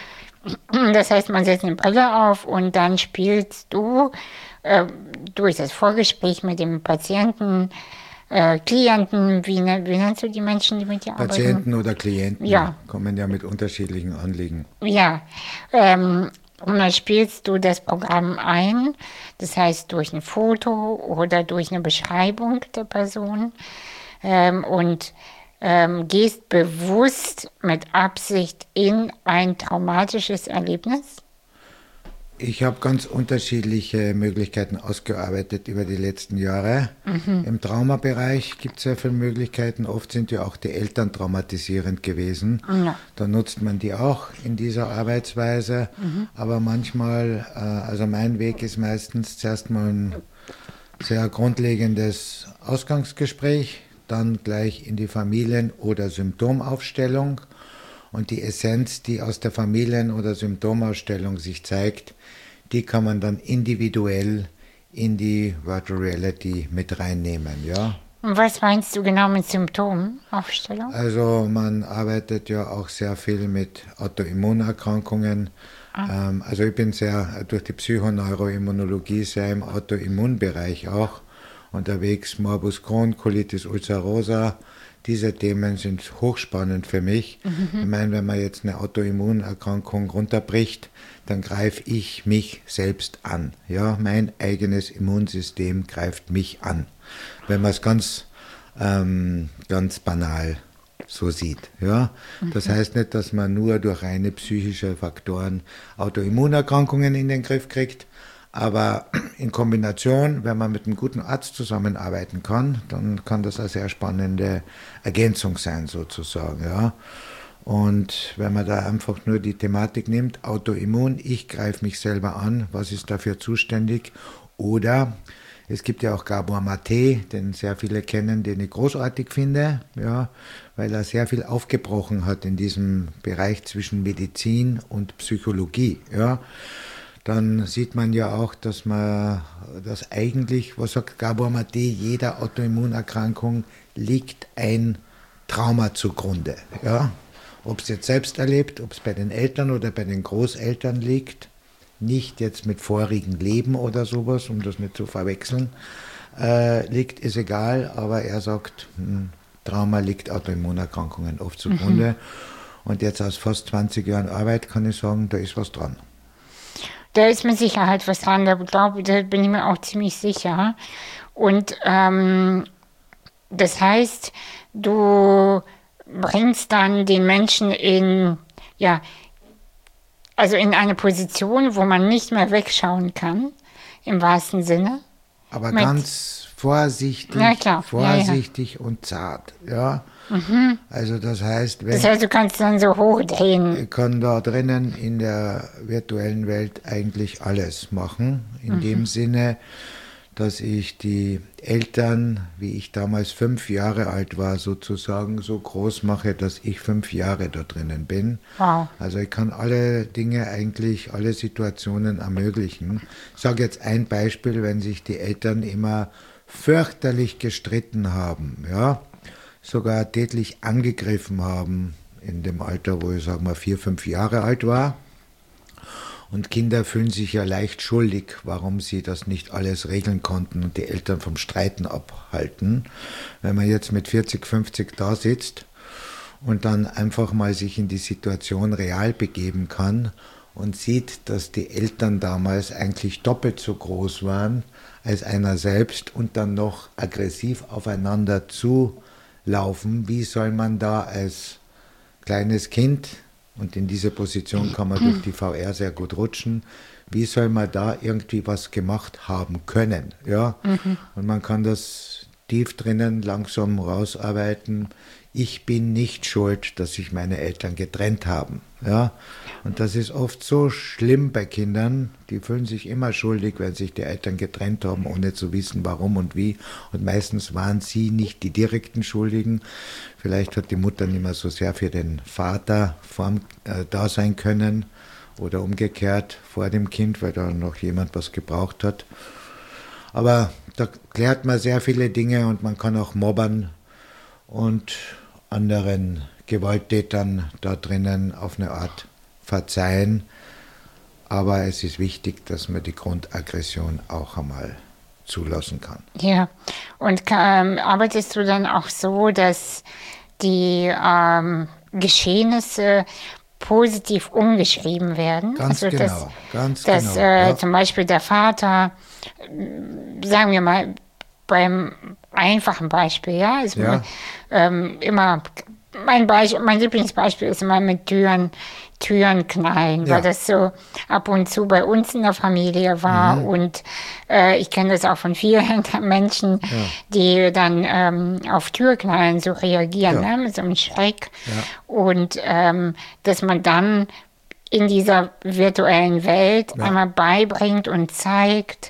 Das heißt, man setzt eine Brille auf und dann spielst du durch das Vorgespräch mit dem Patienten, Klienten, wie nennst du die Menschen, die mit dir arbeiten? Patienten oder Klienten, ja, kommen ja mit unterschiedlichen Anliegen. Ja, und dann spielst du das Programm ein, das heißt durch ein Foto oder durch eine Beschreibung der Person und gehst bewusst mit Absicht in ein traumatisches Erlebnis? Ich habe ganz unterschiedliche Möglichkeiten ausgearbeitet über die letzten Jahre. Im Traumabereich gibt es sehr viele Möglichkeiten. Oft sind ja auch die Eltern traumatisierend gewesen. Ja. Da nutzt man die auch in dieser Arbeitsweise. Aber manchmal, also mein Weg ist meistens zuerst mal ein sehr grundlegendes Ausgangsgespräch, dann gleich in die Familien- oder Symptomaufstellung. Und die Essenz, die aus der Familien- oder Symptomausstellung sich zeigt, die kann man dann individuell in die Virtual Reality mit reinnehmen, ja. Und was meinst du genau mit Symptomaufstellung? Also man arbeitet ja auch sehr viel mit Autoimmunerkrankungen. Also ich bin sehr durch die Psychoneuroimmunologie sehr im Autoimmunbereich auch unterwegs. Morbus Crohn, Colitis ulcerosa. Diese Themen sind hochspannend für mich. Ich meine, wenn man jetzt eine Autoimmunerkrankung runterbricht, dann greife ich mich selbst an. Ja, mein eigenes Immunsystem greift mich an. Wenn man es ganz banal so sieht. Ja? Das heißt nicht, dass man nur durch reine psychische Faktoren Autoimmunerkrankungen in den Griff kriegt, aber in Kombination, wenn man mit einem guten Arzt zusammenarbeiten kann, dann kann das eine sehr spannende Ergänzung sein sozusagen. Ja. Und wenn man da einfach nur die Thematik nimmt, Autoimmun, ich greife mich selber an, was ist dafür zuständig? Oder es gibt ja auch Gabor Mate, den sehr viele kennen, den ich großartig finde, ja, weil er sehr viel aufgebrochen hat in diesem Bereich zwischen Medizin und Psychologie. Ja. Dann sieht man ja auch, dass eigentlich, was sagt Gabor Mate, jeder Autoimmunerkrankung liegt ein Trauma zugrunde. Ja? Ob es jetzt selbst erlebt, ob es bei den Eltern oder bei den Großeltern liegt, nicht jetzt mit vorigem Leben oder sowas, um das nicht zu verwechseln, liegt, ist egal, aber er sagt, Trauma liegt Autoimmunerkrankungen oft zugrunde. Und jetzt aus fast 20 Jahren Arbeit kann ich sagen, da ist was dran. Da ist mit Sicherheit was dran, da bin ich mir auch ziemlich sicher. Und das heißt, du bringst dann den Menschen in eine Position, wo man nicht mehr wegschauen kann, im wahrsten Sinne. Aber ganz vorsichtig, und zart, ja. Also das heißt, du kannst dann so hochdrehen. Ich kann da drinnen in der virtuellen Welt eigentlich alles machen. In dem Sinne, dass ich die Eltern, wie ich damals 5 Jahre alt war, sozusagen so groß mache, dass ich 5 Jahre da drinnen bin. Wow. Also ich kann alle Dinge eigentlich, alle Situationen ermöglichen. Ich sage jetzt ein Beispiel, wenn sich die Eltern immer fürchterlich gestritten haben, ja, sogar tätlich angegriffen haben in dem Alter, wo ich, sagen wir, 4, 5 Jahre alt war. Und Kinder fühlen sich ja leicht schuldig, warum sie das nicht alles regeln konnten und die Eltern vom Streiten abhalten. Wenn man jetzt mit 40, 50 da sitzt und dann einfach mal sich in die Situation real begeben kann und sieht, dass die Eltern damals eigentlich doppelt so groß waren als einer selbst und dann noch aggressiv aufeinander zulaufen, wie soll man da als kleines Kind, und in diese Position kann man durch die VR sehr gut rutschen, wie soll man da irgendwie was gemacht haben können? Ja? Und man kann das tief drinnen langsam rausarbeiten. Ich bin nicht schuld, dass sich meine Eltern getrennt haben. Ja? Und das ist oft so schlimm bei Kindern, die fühlen sich immer schuldig, wenn sich die Eltern getrennt haben, ohne zu wissen, warum und wie. Und meistens waren sie nicht die direkten Schuldigen. Vielleicht hat die Mutter nicht mehr so sehr für den Vater da sein können oder umgekehrt vor dem Kind, weil da noch jemand was gebraucht hat. Aber da klärt man sehr viele Dinge und man kann auch Mobbern und anderen Gewalttätern da drinnen auf eine Art verzeihen, aber es ist wichtig, dass man die Grundaggression auch einmal zulassen kann. Ja, und arbeitest du dann auch so, dass die Geschehnisse positiv umgeschrieben werden? Ganz also genau, dass ja. Zum Beispiel der Vater, sagen wir mal, beim einfachen Beispiel, ja, ist immer mein Lieblingsbeispiel ist immer mit Türen knallen, weil das so ab und zu bei uns in der Familie war und ich kenne das auch von vielen Menschen, die dann auf Türknallen so reagieren, ne, mit so einem Schreck und dass man dann in dieser virtuellen Welt einmal beibringt und zeigt,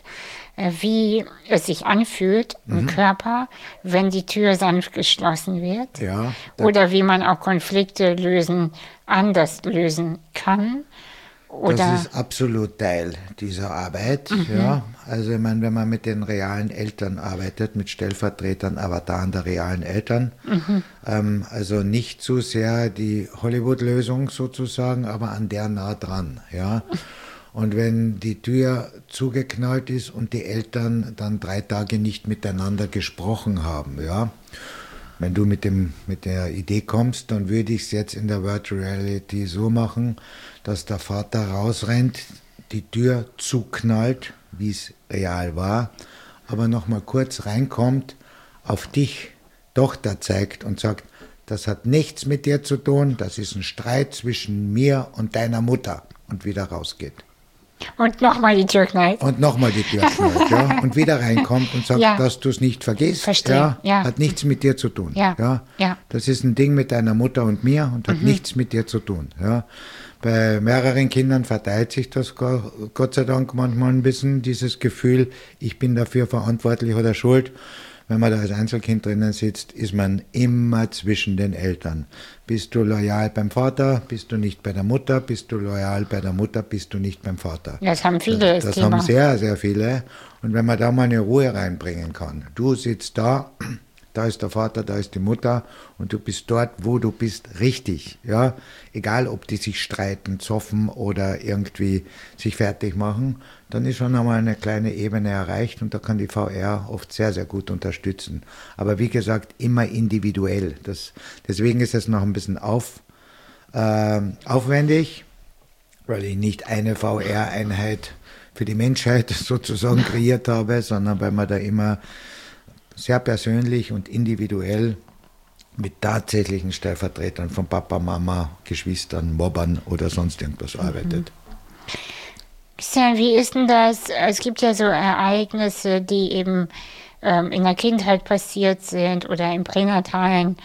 wie es sich anfühlt im Körper, wenn die Tür sanft geschlossen wird. Ja, oder wie man auch Konflikte anders lösen kann. Oder das ist absolut Teil dieser Arbeit. Ja. Also ich meine, wenn man mit den realen Eltern arbeitet, mit Stellvertretern, Avataren der realen Eltern, also nicht so sehr die Hollywood-Lösung sozusagen, aber an der nah dran. Ja. Und wenn die Tür zugeknallt ist und die Eltern dann 3 Tage nicht miteinander gesprochen haben, ja, wenn du mit der Idee kommst, dann würde ich es jetzt in der Virtual Reality so machen, dass der Vater rausrennt, die Tür zuknallt, wie es real war, aber nochmal kurz reinkommt, auf dich Tochter zeigt und sagt, das hat nichts mit dir zu tun, das ist ein Streit zwischen mir und deiner Mutter und wieder rausgeht. Und nochmal die Tür knallt. Und nochmal die Tür knallt, ja. Und wieder reinkommt und sagt, dass du es nicht vergisst. Verstehe, Hat nichts mit dir zu tun. Ja. Das ist ein Ding mit deiner Mutter und mir und hat nichts mit dir zu tun. Ja. Bei mehreren Kindern verteilt sich das Gott sei Dank manchmal ein bisschen, dieses Gefühl, ich bin dafür verantwortlich oder schuld. Wenn man da als Einzelkind drinnen sitzt, ist man immer zwischen den Eltern. Bist du loyal beim Vater, bist du nicht bei der Mutter, bist du loyal bei der Mutter, bist du nicht beim Vater. Das haben viele. Das haben sehr, sehr viele. Und wenn man da mal eine Ruhe reinbringen kann, du sitzt da ist der Vater, da ist die Mutter und du bist dort, wo du bist, richtig. Ja? Egal, ob die sich streiten, zoffen oder irgendwie sich fertig machen, dann ist schon einmal eine kleine Ebene erreicht und da kann die VR oft sehr, sehr gut unterstützen. Aber wie gesagt, immer individuell. Deswegen ist es noch ein bisschen aufwendig, weil ich nicht eine VR-Einheit für die Menschheit sozusagen kreiert habe, sondern weil man da immer sehr persönlich und individuell mit tatsächlichen Stellvertretern von Papa, Mama, Geschwistern, Mobbern oder sonst irgendwas arbeitet. Christian, wie ist denn das? Es gibt ja so Ereignisse, die eben in der Kindheit passiert sind oder im pränatalen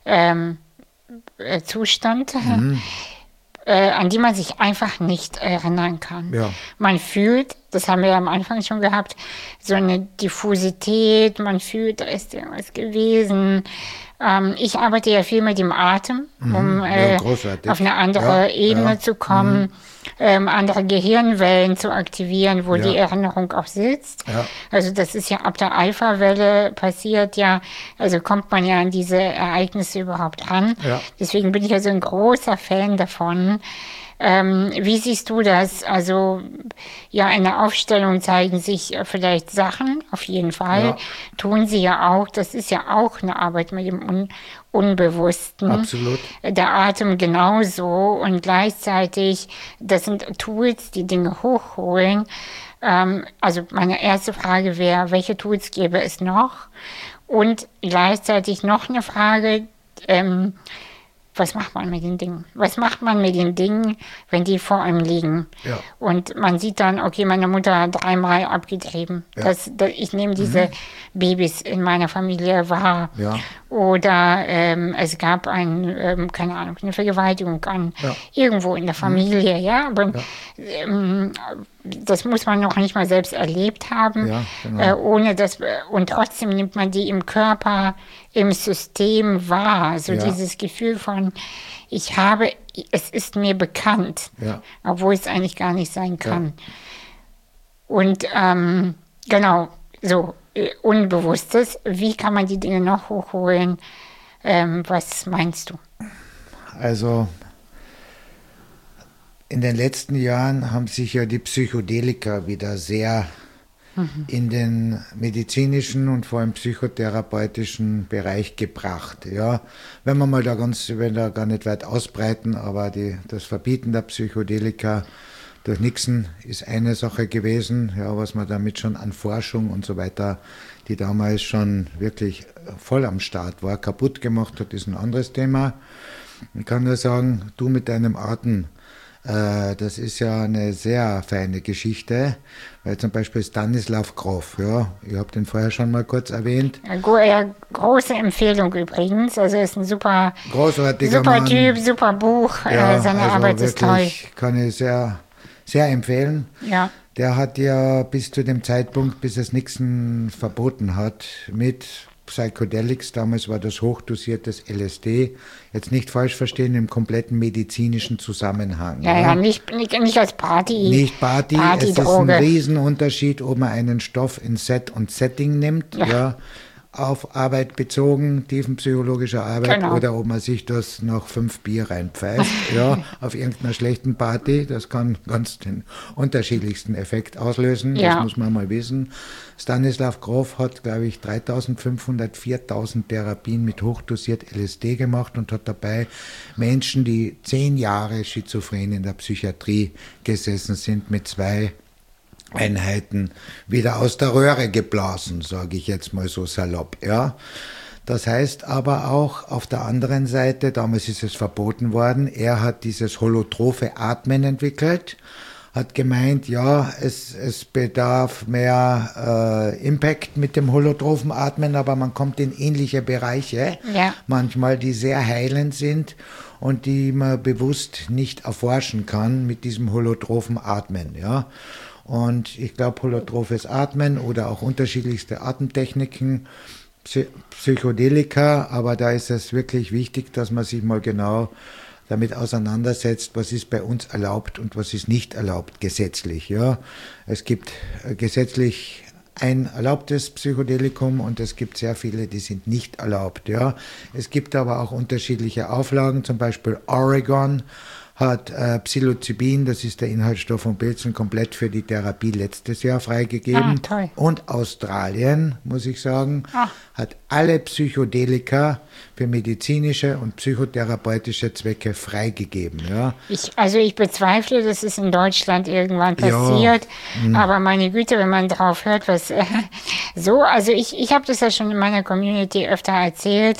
Zustand, an die man sich einfach nicht erinnern kann. Ja. Man fühlt, das haben wir ja am Anfang schon gehabt, so eine Diffusität, man fühlt, da ist irgendwas gewesen. Ich arbeite ja viel mit dem Atem, um auf eine andere Ebene zu kommen, andere Gehirnwellen zu aktivieren, wo die Erinnerung auch sitzt. Ja. Also das ist ja ab der Alpha-Welle passiert, also kommt man ja an diese Ereignisse überhaupt ran. Ja. Deswegen bin ich ja so ein großer Fan davon. Wie siehst du das? Also in der Aufstellung zeigen sich vielleicht Sachen, auf jeden Fall. Ja. Tun sie ja auch. Das ist ja auch eine Arbeit mit dem Unbewussten. Absolut. Der Atem genauso. Und gleichzeitig, das sind Tools, die Dinge hochholen. Also meine erste Frage wäre, welche Tools gäbe es noch? Und gleichzeitig noch eine Frage, was macht man mit den Dingen? Was macht man mit den Dingen, wenn die vor einem liegen? Ja. Und man sieht dann, okay, meine Mutter hat 3-mal abgetrieben. Ja. Ich nehme diese Babys in meiner Familie wahr. Ja. Oder es gab eine Vergewaltigung irgendwo in der Familie. Ja. Aber das muss man noch nicht mal selbst erlebt haben. Ja, genau. Und trotzdem nimmt man die im Körper, im System wahr. So dieses Gefühl von, es ist mir bekannt, obwohl es eigentlich gar nicht sein kann. Ja. Und genau, so Unbewusstes. Wie kann man die Dinge noch hochholen? Was meinst du? Also in den letzten Jahren haben sich ja die Psychedelika wieder sehr in den medizinischen und vor allem psychotherapeutischen Bereich gebracht. Ja, wenn wir da gar nicht weit ausbreiten, aber das Verbieten der Psychedelika durch Nixon ist eine Sache gewesen, ja, was man damit schon an Forschung und so weiter, die damals schon wirklich voll am Start war, kaputt gemacht hat, ist ein anderes Thema. Ich kann nur sagen, du mit deinem Atem, das ist ja eine sehr feine Geschichte, weil zum Beispiel Stanislav Grof, ja, ich habe den vorher schon mal kurz erwähnt. Ja, große Empfehlung übrigens, also ist ein super Mann. Typ, super Buch, ja, seine also Arbeit ist toll. Kann ich sehr, sehr empfehlen. Ja. Der hat ja bis zu dem Zeitpunkt, bis es Nixon verboten hat, mit Psychedelics, damals war das hochdosiertes LSD, jetzt nicht falsch verstehen, im kompletten medizinischen Zusammenhang. Ja, nicht als Party. Nicht Party, es ist ein Riesenunterschied, ob man einen Stoff in Set und Setting nimmt, ja, auf Arbeit bezogen, tiefenpsychologischer Arbeit, genau. Oder ob man sich das nach 5 Bier reinpfeift, ja, auf irgendeiner schlechten Party, das kann ganz den unterschiedlichsten Effekt auslösen, das muss man mal wissen. Stanislav Grof hat, glaube ich, 3.500, 4.000 Therapien mit hochdosiert LSD gemacht und hat dabei Menschen, die 10 Jahre schizophren in der Psychiatrie gesessen sind, mit 2 Einheiten wieder aus der Röhre geblasen, sage ich jetzt mal so salopp, ja. Das heißt aber auch auf der anderen Seite, damals ist es verboten worden, er hat dieses holotrophe Atmen entwickelt, hat gemeint, ja, es bedarf mehr Impact mit dem holotrophen Atmen, aber man kommt in ähnliche Bereiche, manchmal, die sehr heilend sind und die man bewusst nicht erforschen kann mit diesem holotrophen Atmen, ja. Und ich glaube, holotrophes Atmen oder auch unterschiedlichste Atemtechniken, Psychedelika, aber da ist es wirklich wichtig, dass man sich mal genau damit auseinandersetzt, was ist bei uns erlaubt und was ist nicht erlaubt gesetzlich. Ja, es gibt gesetzlich ein erlaubtes Psychedelikum und es gibt sehr viele, die sind nicht erlaubt. Ja, es gibt aber auch unterschiedliche Auflagen, zum Beispiel Oregon hat Psilocybin, das ist der Inhaltsstoff von Pilzen, komplett für die Therapie letztes Jahr freigegeben. Toll. Und Australien, muss ich sagen, hat alle Psychedelika für medizinische und psychotherapeutische Zwecke freigegeben. Ja. Ich bezweifle, dass es in Deutschland irgendwann passiert, aber meine Güte, wenn man drauf hört, was also ich habe das ja schon in meiner Community öfter erzählt,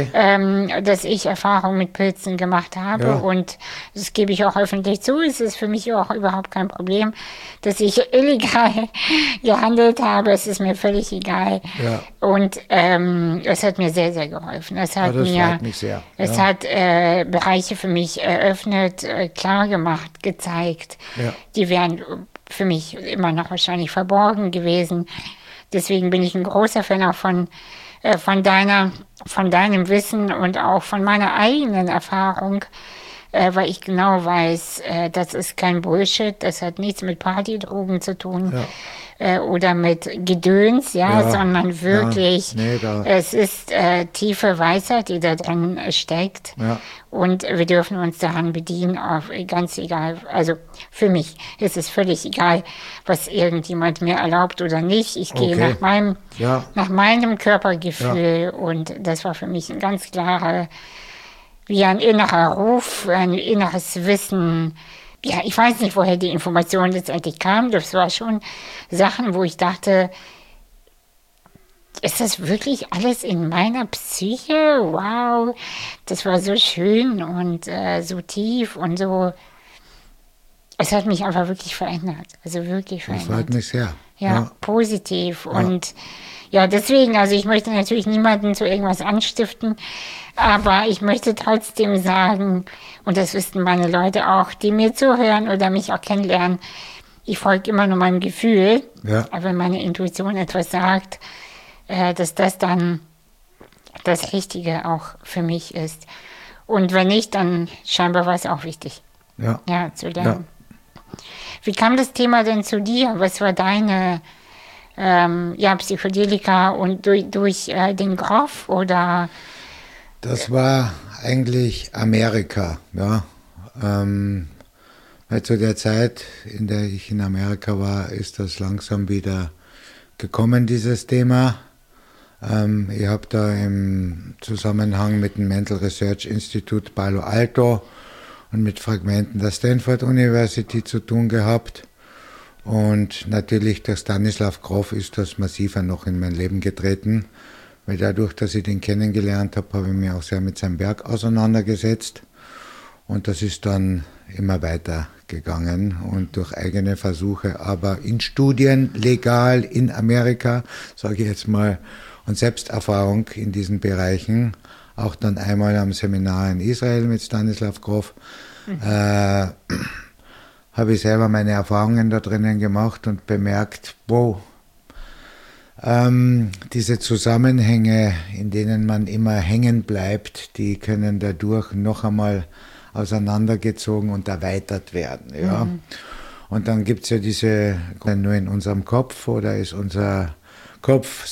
dass ich Erfahrungen mit Pilzen gemacht habe und das gebe ich auch öffentlich zu, es ist für mich auch überhaupt kein Problem, dass ich illegal gehandelt habe, es ist mir völlig egal. Ja. Und es hat mir sehr, sehr geholfen. Es hat hat Bereiche für mich eröffnet, klar gemacht, gezeigt. Ja. Die wären für mich immer noch wahrscheinlich verborgen gewesen. Deswegen bin ich ein großer Fan auch von deinem Wissen und auch von meiner eigenen Erfahrung, weil ich genau weiß, das ist kein Bullshit, das hat nichts mit Partydrogen zu tun oder mit Gedöns, sondern wirklich, es ist tiefe Weisheit, die da drin steckt und wir dürfen uns daran bedienen, ganz egal, also für mich ist es völlig egal, was irgendjemand mir erlaubt oder nicht, ich gehe nach meinem Körpergefühl und das war für mich ein ganz klarer, wie ein innerer Ruf, ein inneres Wissen. Ja, ich weiß nicht, woher die Information letztendlich kam. Das war schon Sachen, wo ich dachte, ist das wirklich alles in meiner Psyche? Wow, das war so schön und so tief und so. Es hat mich einfach wirklich verändert. Also wirklich verändert. Das freut mich sehr. Ja, positiv. Und ja, deswegen, also ich möchte natürlich niemanden zu irgendwas anstiften, aber ich möchte trotzdem sagen, und das wissen meine Leute auch, die mir zuhören oder mich auch kennenlernen, ich folge immer nur meinem Gefühl, aber wenn meine Intuition etwas sagt, dass das dann das Richtige auch für mich ist. Und wenn nicht, dann scheinbar war es auch wichtig, zu lernen. Ja. Wie kam das Thema denn zu dir? Was war deine Psychedelika und durch den Grof oder? Das war eigentlich Amerika, ja. Weil zu der Zeit, in der ich in Amerika war, ist das langsam wieder gekommen, dieses Thema. Ich habe da im Zusammenhang mit dem Mental Research Institute Palo Alto und mit Fragmenten der Stanford University zu tun gehabt. Und natürlich durch Stanislav Grof ist das massiver noch in mein Leben getreten, weil dadurch, dass ich den kennengelernt habe, habe ich mich auch sehr mit seinem Werk auseinandergesetzt. Und das ist dann immer weiter gegangen und durch eigene Versuche, aber in Studien, legal in Amerika, sage ich jetzt mal, und Selbsterfahrung in diesen Bereichen, auch dann einmal am Seminar in Israel mit Stanislav Grof, habe ich selber meine Erfahrungen da drinnen gemacht und bemerkt, wow, diese Zusammenhänge, in denen man immer hängen bleibt, die können dadurch noch einmal auseinandergezogen und erweitert werden. Ja. Und dann gibt es ja diese, nur in unserem Kopf, oder ist unser Kopf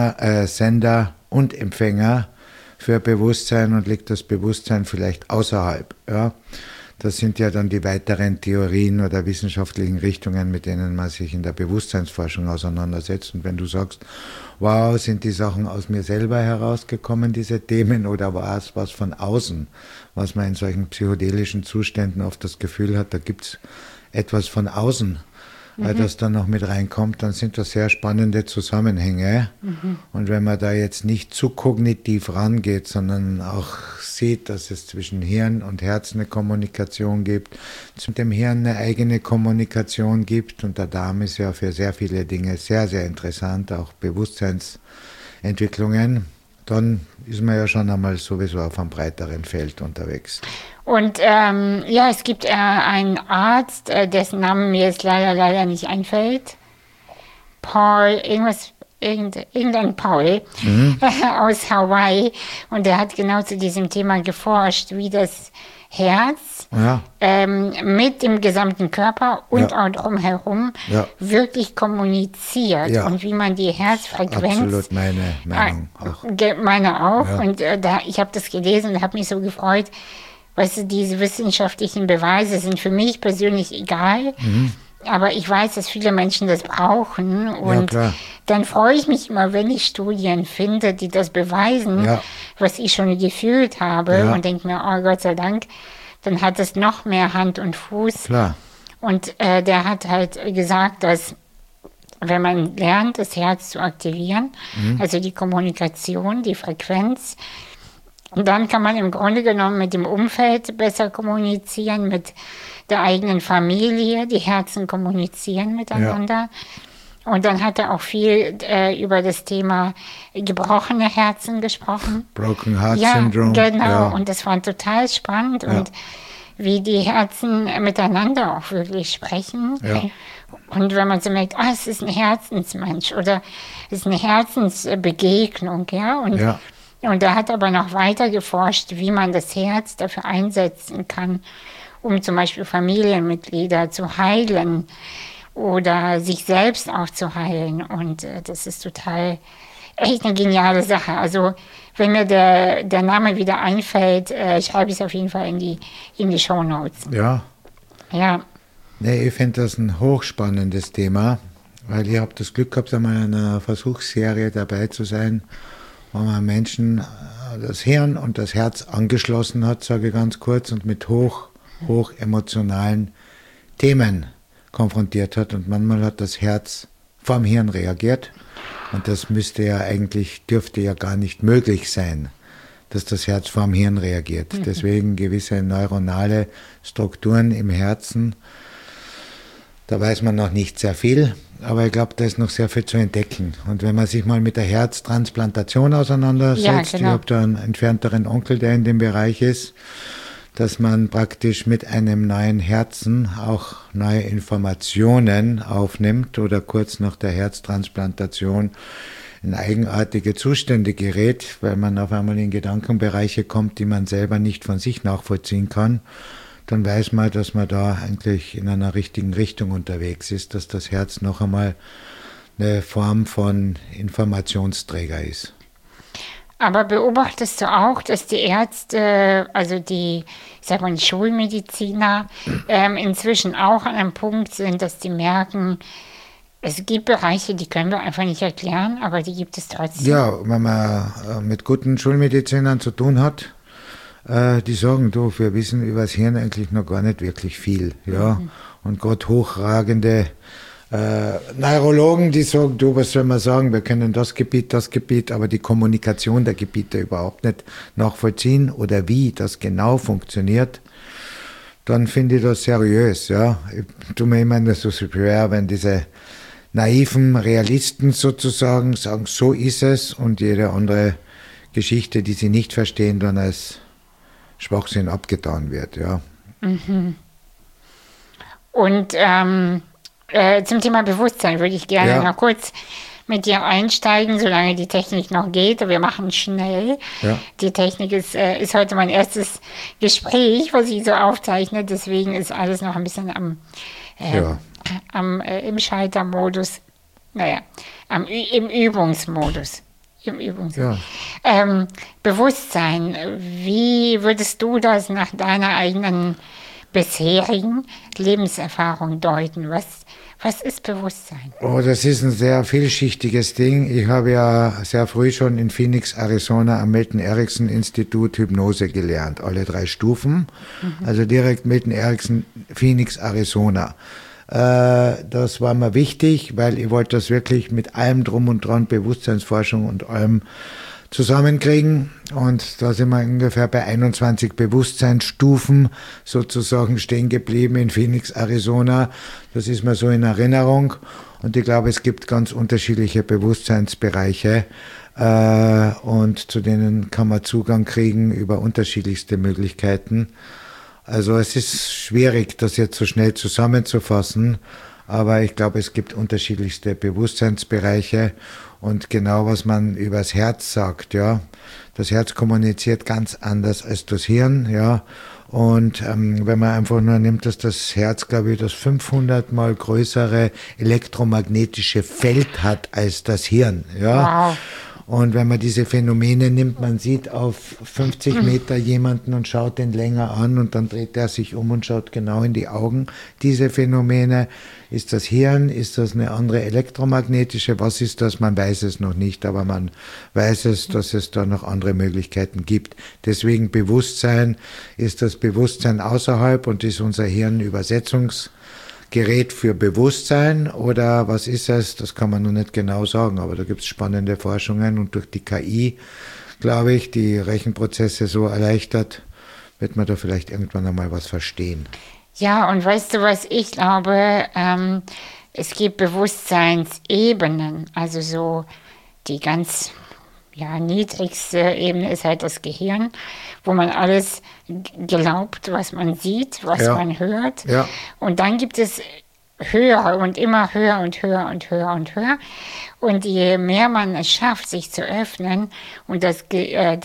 Sender und Empfänger für Bewusstsein und liegt das Bewusstsein vielleicht außerhalb. Ja. Das sind ja dann die weiteren Theorien oder wissenschaftlichen Richtungen, mit denen man sich in der Bewusstseinsforschung auseinandersetzt. Und wenn du sagst, wow, sind die Sachen aus mir selber herausgekommen, diese Themen, oder war es was von außen, was man in solchen psychedelischen Zuständen oft das Gefühl hat, da gibt es etwas von außen, weil das dann noch mit reinkommt, dann sind das sehr spannende Zusammenhänge. Und wenn man da jetzt nicht zu kognitiv rangeht, sondern auch sieht, dass es zwischen Hirn und Herz eine Kommunikation gibt, zu dem Hirn eine eigene Kommunikation gibt, und der Darm ist ja für sehr viele Dinge sehr, sehr interessant, auch Bewusstseinsentwicklungen, dann ist man ja schon einmal sowieso auf einem breiteren Feld unterwegs. Und ja, es gibt einen Arzt, dessen Name mir jetzt leider nicht einfällt. Paul, irgendein Paul aus Hawaii. Und der hat genau zu diesem Thema geforscht, wie das Herz mit dem gesamten Körper und auch drumherum wirklich kommuniziert und wie man die Herzfrequenz... Absolut meine Meinung auch. Meine auch. Ja. Und ich habe das gelesen und habe mich so gefreut. Weißt du, diese wissenschaftlichen Beweise sind für mich persönlich egal, aber ich weiß, dass viele Menschen das brauchen, und dann freue ich mich immer, wenn ich Studien finde, die das beweisen, was ich schon gefühlt habe, und denke mir, oh Gott sei Dank, dann hat es noch mehr Hand und Fuß. Klar. Und der hat halt gesagt, dass wenn man lernt, das Herz zu aktivieren, also die Kommunikation, die Frequenz, und dann kann man im Grunde genommen mit dem Umfeld besser kommunizieren, mit der eigenen Familie, die Herzen kommunizieren miteinander. Ja. Und dann hat er auch viel über das Thema gebrochene Herzen gesprochen. Broken Heart Syndrome. Genau. Ja. Und das war total spannend. Ja. Und wie die Herzen miteinander auch wirklich sprechen. Ja. Und wenn man so merkt, es ist ein Herzensmensch oder es ist eine Herzensbegegnung, ja. Und er hat aber noch weiter geforscht, wie man das Herz dafür einsetzen kann, um zum Beispiel Familienmitglieder zu heilen oder sich selbst auch zu heilen. Und das ist total, echt eine geniale Sache. Also wenn mir der Name wieder einfällt, schreibe ich es auf jeden Fall in die Shownotes. Ja. Ja. Nee, ich finde das ein hochspannendes Thema, weil ich habe das Glück gehabt, einmal in einer Versuchsserie dabei zu sein, wo man Menschen das Hirn und das Herz angeschlossen hat, sage ich ganz kurz, und mit hoch emotionalen Themen konfrontiert hat. Und manchmal hat das Herz vom Hirn reagiert. Und das dürfte ja gar nicht möglich sein, dass das Herz vom Hirn reagiert. Deswegen gewisse neuronale Strukturen im Herzen. Da weiß man noch nicht sehr viel, aber ich glaube, da ist noch sehr viel zu entdecken. Und wenn man sich mal mit der Herztransplantation auseinandersetzt, ich habe da einen entfernteren Onkel, der in dem Bereich ist, dass man praktisch mit einem neuen Herzen auch neue Informationen aufnimmt oder kurz nach der Herztransplantation in eigenartige Zustände gerät, weil man auf einmal in Gedankenbereiche kommt, die man selber nicht von sich nachvollziehen kann. Dann weiß man, dass man da eigentlich in einer richtigen Richtung unterwegs ist, dass das Herz noch einmal eine Form von Informationsträger ist. Aber beobachtest du auch, dass die Ärzte, also die Schulmediziner, inzwischen auch an einem Punkt sind, dass die merken, es gibt Bereiche, die können wir einfach nicht erklären, aber die gibt es trotzdem. Ja, wenn man mit guten Schulmedizinern zu tun hat, die sagen, du, wir wissen über das Hirn eigentlich noch gar nicht wirklich viel. Ja? Und gerade hochragende Neurologen, die sagen, du, was soll man sagen, wir können das Gebiet, aber die Kommunikation der Gebiete überhaupt nicht nachvollziehen oder wie das genau funktioniert, dann finde ich das seriös. Ja? Ich tue mir immer nur so schwer, wenn diese naiven Realisten sozusagen sagen, so ist es, und jede andere Geschichte, die sie nicht verstehen, dann als Schwachsinn abgetan wird. Ja. Und zum Thema Bewusstsein würde ich gerne noch kurz mit dir einsteigen, solange die Technik noch geht. Wir machen schnell. Ja. Die Technik ist heute mein erstes Gespräch, was ich so aufzeichne. Deswegen ist alles noch ein bisschen im Schaltermodus. Im Übungsmodus. Bewusstsein. Wie würdest du das nach deiner eigenen bisherigen Lebenserfahrung deuten? Was ist Bewusstsein? Oh, das ist ein sehr vielschichtiges Ding. Ich habe ja sehr früh schon in Phoenix, Arizona am Milton Erickson Institut Hypnose gelernt. Alle 3 Stufen. Also direkt Milton Erickson, Phoenix, Arizona. Das war mir wichtig, weil ich wollte das wirklich mit allem drum und dran, Bewusstseinsforschung und allem zusammenkriegen, und da sind wir ungefähr bei 21 Bewusstseinsstufen sozusagen stehen geblieben in Phoenix, Arizona. Das ist mir so in Erinnerung, und ich glaube, es gibt ganz unterschiedliche Bewusstseinsbereiche und zu denen kann man Zugang kriegen über unterschiedlichste Möglichkeiten. Also es ist schwierig, das jetzt so schnell zusammenzufassen, aber ich glaube, es gibt unterschiedlichste Bewusstseinsbereiche, und genau, was man übers Herz sagt, ja. Das Herz kommuniziert ganz anders als das Hirn, ja. Und wenn man einfach nur nimmt, dass das Herz, glaube ich, das 500-mal größere elektromagnetische Feld hat als das Hirn, ja. Wow. Und wenn man diese Phänomene nimmt, man sieht auf 50 Meter jemanden und schaut den länger an, und dann dreht er sich um und schaut genau in die Augen. Diese Phänomene, ist das Hirn, ist das eine andere elektromagnetische, was ist das? Man weiß es noch nicht, aber man weiß es, dass es da noch andere Möglichkeiten gibt. Deswegen Bewusstsein ist das Bewusstsein außerhalb, und ist unser Hirn Übersetzungsgerät für Bewusstsein, oder was ist es? Das kann man noch nicht genau sagen, aber da gibt es spannende Forschungen, und durch die KI, glaube ich, die Rechenprozesse so erleichtert, wird man da vielleicht irgendwann einmal was verstehen. Ja, und weißt du, was ich glaube? Es gibt Bewusstseinsebenen, also so die ganz niedrigste Ebene ist halt das Gehirn, wo man alles glaubt, was man sieht, was man hört. Ja. Und dann gibt es höher und immer höher und höher und höher und höher. Und je mehr man es schafft, sich zu öffnen und das Gehirn,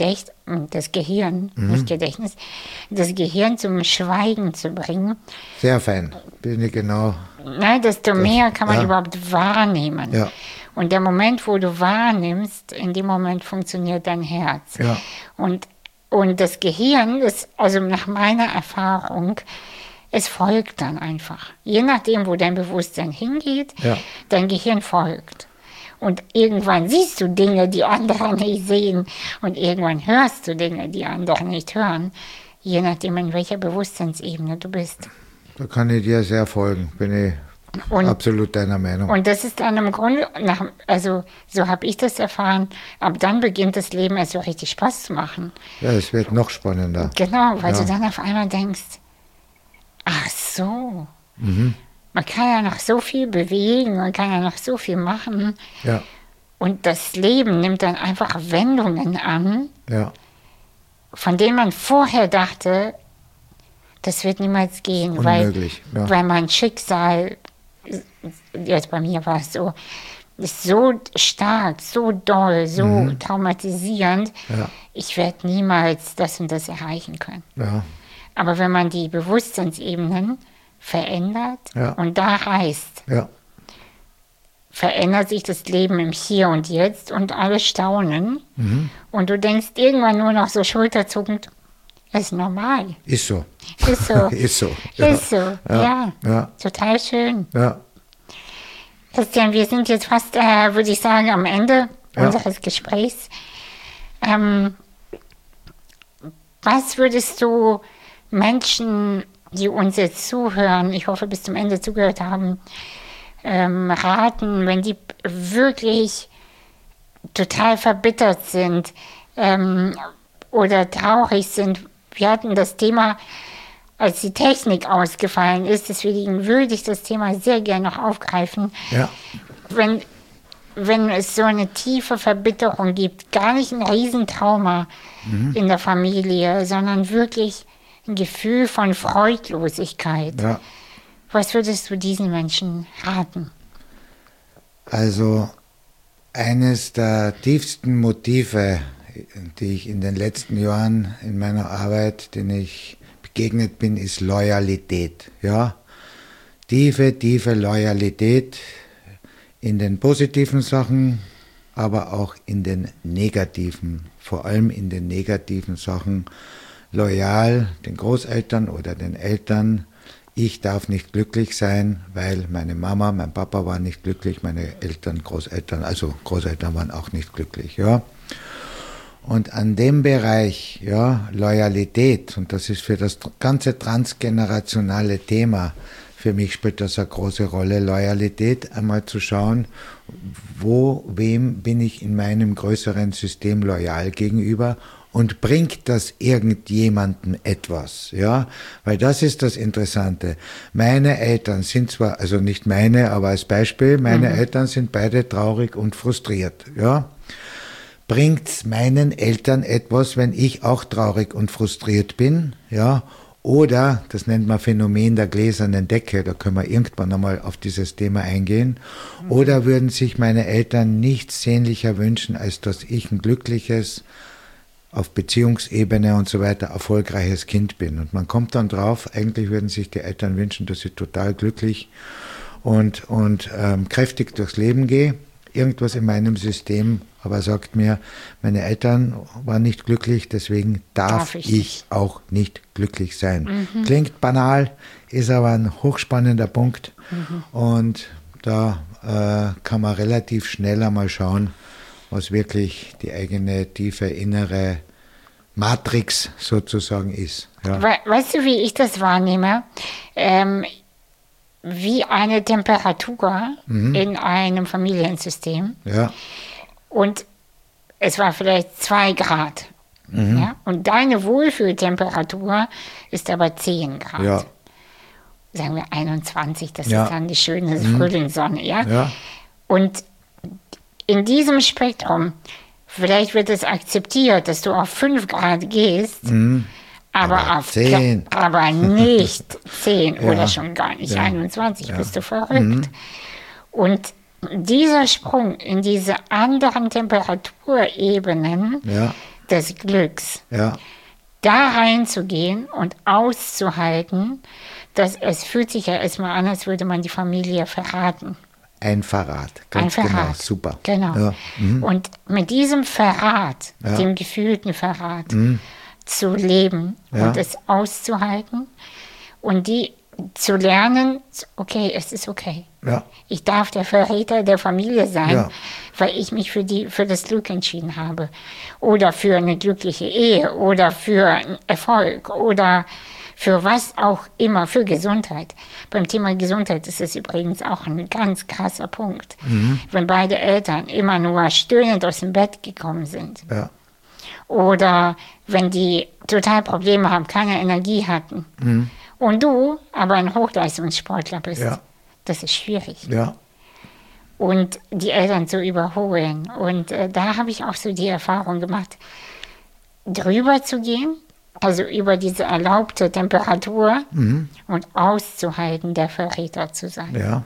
nicht Gedächtnis, das Gehirn zum Schweigen zu bringen. Sehr fein, bin ich genau. Desto mehr kann man überhaupt wahrnehmen. Ja. Und der Moment, wo du wahrnimmst, in dem Moment funktioniert dein Herz. Ja. Und das Gehirn, also nach meiner Erfahrung, es folgt dann einfach. Je nachdem, wo dein Bewusstsein hingeht, dein Gehirn folgt. Und irgendwann siehst du Dinge, die andere nicht sehen. Und irgendwann hörst du Dinge, die andere nicht hören. Je nachdem, in welcher Bewusstseinsebene du bist. Da kann ich dir sehr folgen, bin ich absolut deiner Meinung. Und das ist dann im Grunde, also so habe ich das erfahren, ab dann beginnt das Leben erst so richtig Spaß zu machen. Ja, es wird noch spannender. Genau, weil du dann auf einmal denkst, ach so, man kann ja noch so viel bewegen, man kann ja noch so viel machen. Ja. Und das Leben nimmt dann einfach Wendungen an, von denen man vorher dachte, das wird niemals gehen, unmöglich, weil mein Schicksal, jetzt bei mir war es so, ist so stark, so doll, so traumatisierend, ich werde niemals das und das erreichen können. Ja. Aber wenn man die Bewusstseinsebenen verändert und da reist, verändert sich das Leben im Hier und Jetzt und alle staunen. Und du denkst irgendwann nur noch so schulterzuckend, ist normal. Ist so. Ist so. Ist so. Ist so, ja. Total schön. Ja. Christian, wir sind jetzt fast, würde ich sagen, am Ende unseres Gesprächs. Was würdest du Menschen, die uns jetzt zuhören, ich hoffe, bis zum Ende zugehört haben, raten, wenn die wirklich total verbittert sind oder traurig sind? Wir hatten das Thema, als die Technik ausgefallen ist, deswegen würde ich das Thema sehr gerne noch aufgreifen. Ja. Wenn es so eine tiefe Verbitterung gibt, gar nicht ein Riesentrauma in der Familie, sondern wirklich ein Gefühl von Freudlosigkeit. Ja. Was würdest du diesen Menschen raten? Also eines der tiefsten Motive, die ich in den letzten Jahren in meiner Arbeit, denen ich begegnet bin, ist Loyalität. Ja? Tiefe Loyalität in den positiven Sachen, aber auch in den negativen, vor allem in den negativen Sachen, loyal den Großeltern oder den Eltern. Ich darf nicht glücklich sein, weil meine Mama, mein Papa waren nicht glücklich, meine Eltern, Großeltern, also Großeltern waren auch nicht glücklich. Ja? Und an dem Bereich, ja, Loyalität, und das ist für das ganze transgenerationale Thema, für mich spielt das eine große Rolle, Loyalität, einmal zu schauen, wem bin ich in meinem größeren System loyal gegenüber und bringt das irgendjemandem etwas, ja, weil das ist das Interessante. Meine Eltern sind zwar, also nicht meine, aber als Beispiel, meine Eltern sind beide traurig und frustriert, ja. Bringt's meinen Eltern etwas, wenn ich auch traurig und frustriert bin, ja? Oder, das nennt man Phänomen der gläsernen Decke, da können wir irgendwann einmal auf dieses Thema eingehen. Oder würden sich meine Eltern nichts sehnlicher wünschen, als dass ich ein glückliches, auf Beziehungsebene und so weiter erfolgreiches Kind bin. Und man kommt dann drauf, eigentlich würden sich die Eltern wünschen, dass ich total glücklich und kräftig durchs Leben gehe. Irgendwas in meinem System aber sagt mir, meine Eltern waren nicht glücklich, deswegen darf ich auch nicht glücklich sein. Klingt banal, ist aber ein hochspannender Punkt. Und da kann man relativ schnell einmal schauen, was wirklich die eigene tiefe innere Matrix sozusagen ist. Ja. Weißt du, wie ich das wahrnehme? Wie eine Temperatur in einem Familiensystem. Ja. Und es war vielleicht 2 Grad. Ja? Und deine Wohlfühltemperatur ist aber 10 Grad. Ja. Sagen wir 21, das ist dann die schöne Frühlingssonne. Ja? Ja. Und in diesem Spektrum, vielleicht wird es akzeptiert, dass du auf 5 Grad gehst, aber auf 10. Aber nicht 10 oder schon gar nicht 21, bist du verrückt. Und dieser Sprung in diese anderen Temperaturebenen des Glücks, da reinzugehen und auszuhalten, dass es fühlt sich ja erstmal an, als würde man die Familie verraten. Ein Verrat, ganz genau, super. Genau. Ja. Und mit diesem Verrat, dem gefühlten Verrat, zu leben und es auszuhalten und die zu lernen, okay, es ist okay. Ja. Ich darf der Verräter der Familie sein, weil ich mich für das Glück entschieden habe. Oder für eine glückliche Ehe oder für Erfolg oder für was auch immer, für Gesundheit. Beim Thema Gesundheit ist es übrigens auch ein ganz krasser Punkt. Wenn beide Eltern immer nur stöhnend aus dem Bett gekommen sind. Ja. Oder wenn die total Probleme haben, keine Energie hatten. Und du aber ein Hochleistungssportler bist. Ja. Das ist schwierig. Ja. Und die Eltern zu überholen. Und da habe ich auch so die Erfahrung gemacht, drüber zu gehen, also über diese erlaubte Temperatur und auszuhalten, der Verräter zu sein. Ja,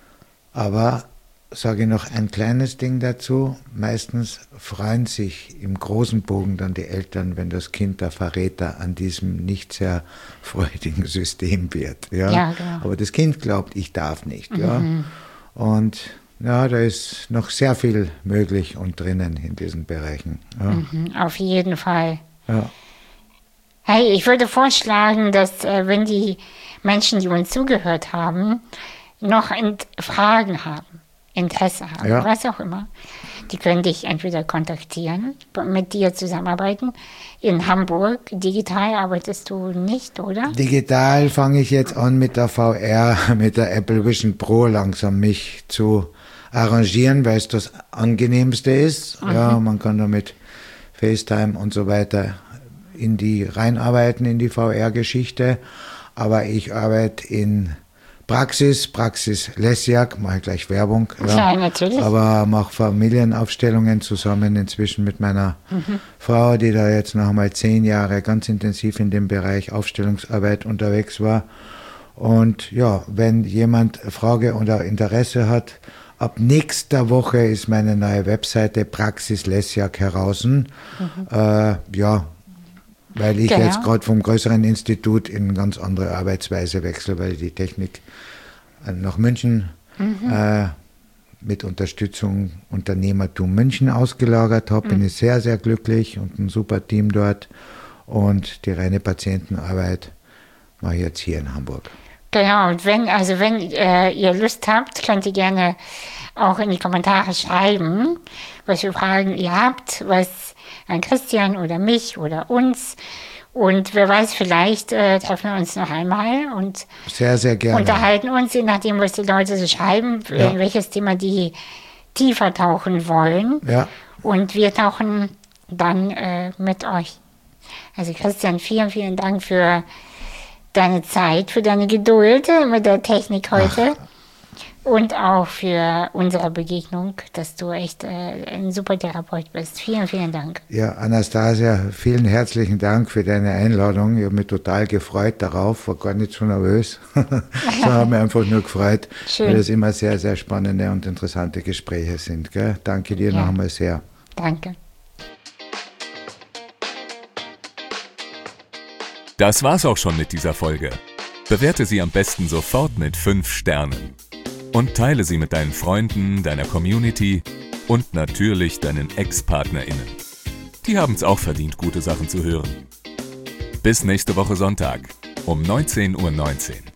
aber sage ich noch ein kleines Ding dazu. Meistens freuen sich im großen Bogen dann die Eltern, wenn das Kind der Verräter an diesem nicht sehr freudigen System wird. Ja, genau. Aber das Kind glaubt, ich darf nicht. Ja. Und ja, da ist noch sehr viel möglich und drinnen in diesen Bereichen. Ja. Auf jeden Fall. Ja. Hey, ich würde vorschlagen, dass wenn die Menschen, die uns zugehört haben, noch Fragen haben, Interesse haben, was auch immer, die können dich entweder kontaktieren, mit dir zusammenarbeiten. In Hamburg, digital arbeitest du nicht, oder? Digital fange ich jetzt an mit der VR, mit der Apple Vision Pro langsam mich zu arrangieren, weil es das Angenehmste ist. Ja, man kann damit FaceTime und so weiter reinarbeiten in die VR-Geschichte. Aber ich arbeite in Praxis Lesjak, mache ich gleich Werbung. Ja, natürlich. Aber mache Familienaufstellungen zusammen inzwischen mit meiner Frau, die da jetzt noch einmal 10 Jahre ganz intensiv in dem Bereich Aufstellungsarbeit unterwegs war. Und ja, wenn jemand Frage oder Interesse hat, ab nächster Woche ist meine neue Webseite Praxis Lesjak heraus. Weil ich jetzt gerade vom größeren Institut in eine ganz andere Arbeitsweise wechsle, weil ich die Technik nach München mit Unterstützung Unternehmertum München ausgelagert habe. Bin ich sehr, sehr glücklich und ein super Team dort. Und die reine Patientenarbeit mache ich jetzt hier in Hamburg. Genau, und wenn ihr Lust habt, könnt ihr gerne auch in die Kommentare schreiben, was für Fragen ihr habt, was an Christian oder mich oder uns. Und wer weiß, vielleicht treffen wir uns noch einmal und sehr, sehr gerne unterhalten uns, je nachdem, was die Leute so schreiben, in welches Thema die tiefer tauchen wollen. Ja. Und wir tauchen dann mit euch. Also Christian, vielen, vielen Dank für deine Zeit, für deine Geduld mit der Technik heute. Und auch für unsere Begegnung, dass du echt ein super Therapeut bist. Vielen, vielen Dank. Ja, Anastasia, vielen herzlichen Dank für deine Einladung. Ich habe mich total gefreut darauf, war gar nicht so nervös. Ich habe mich einfach nur gefreut, weil das immer sehr, sehr spannende und interessante Gespräche sind. Gell? Danke dir noch einmal sehr. Danke. Das war's auch schon mit dieser Folge. Bewerte sie am besten sofort mit 5 Sternen. Und teile sie mit deinen Freunden, deiner Community und natürlich deinen Ex-PartnerInnen. Die haben's auch verdient, gute Sachen zu hören. Bis nächste Woche Sonntag um 19:19 Uhr.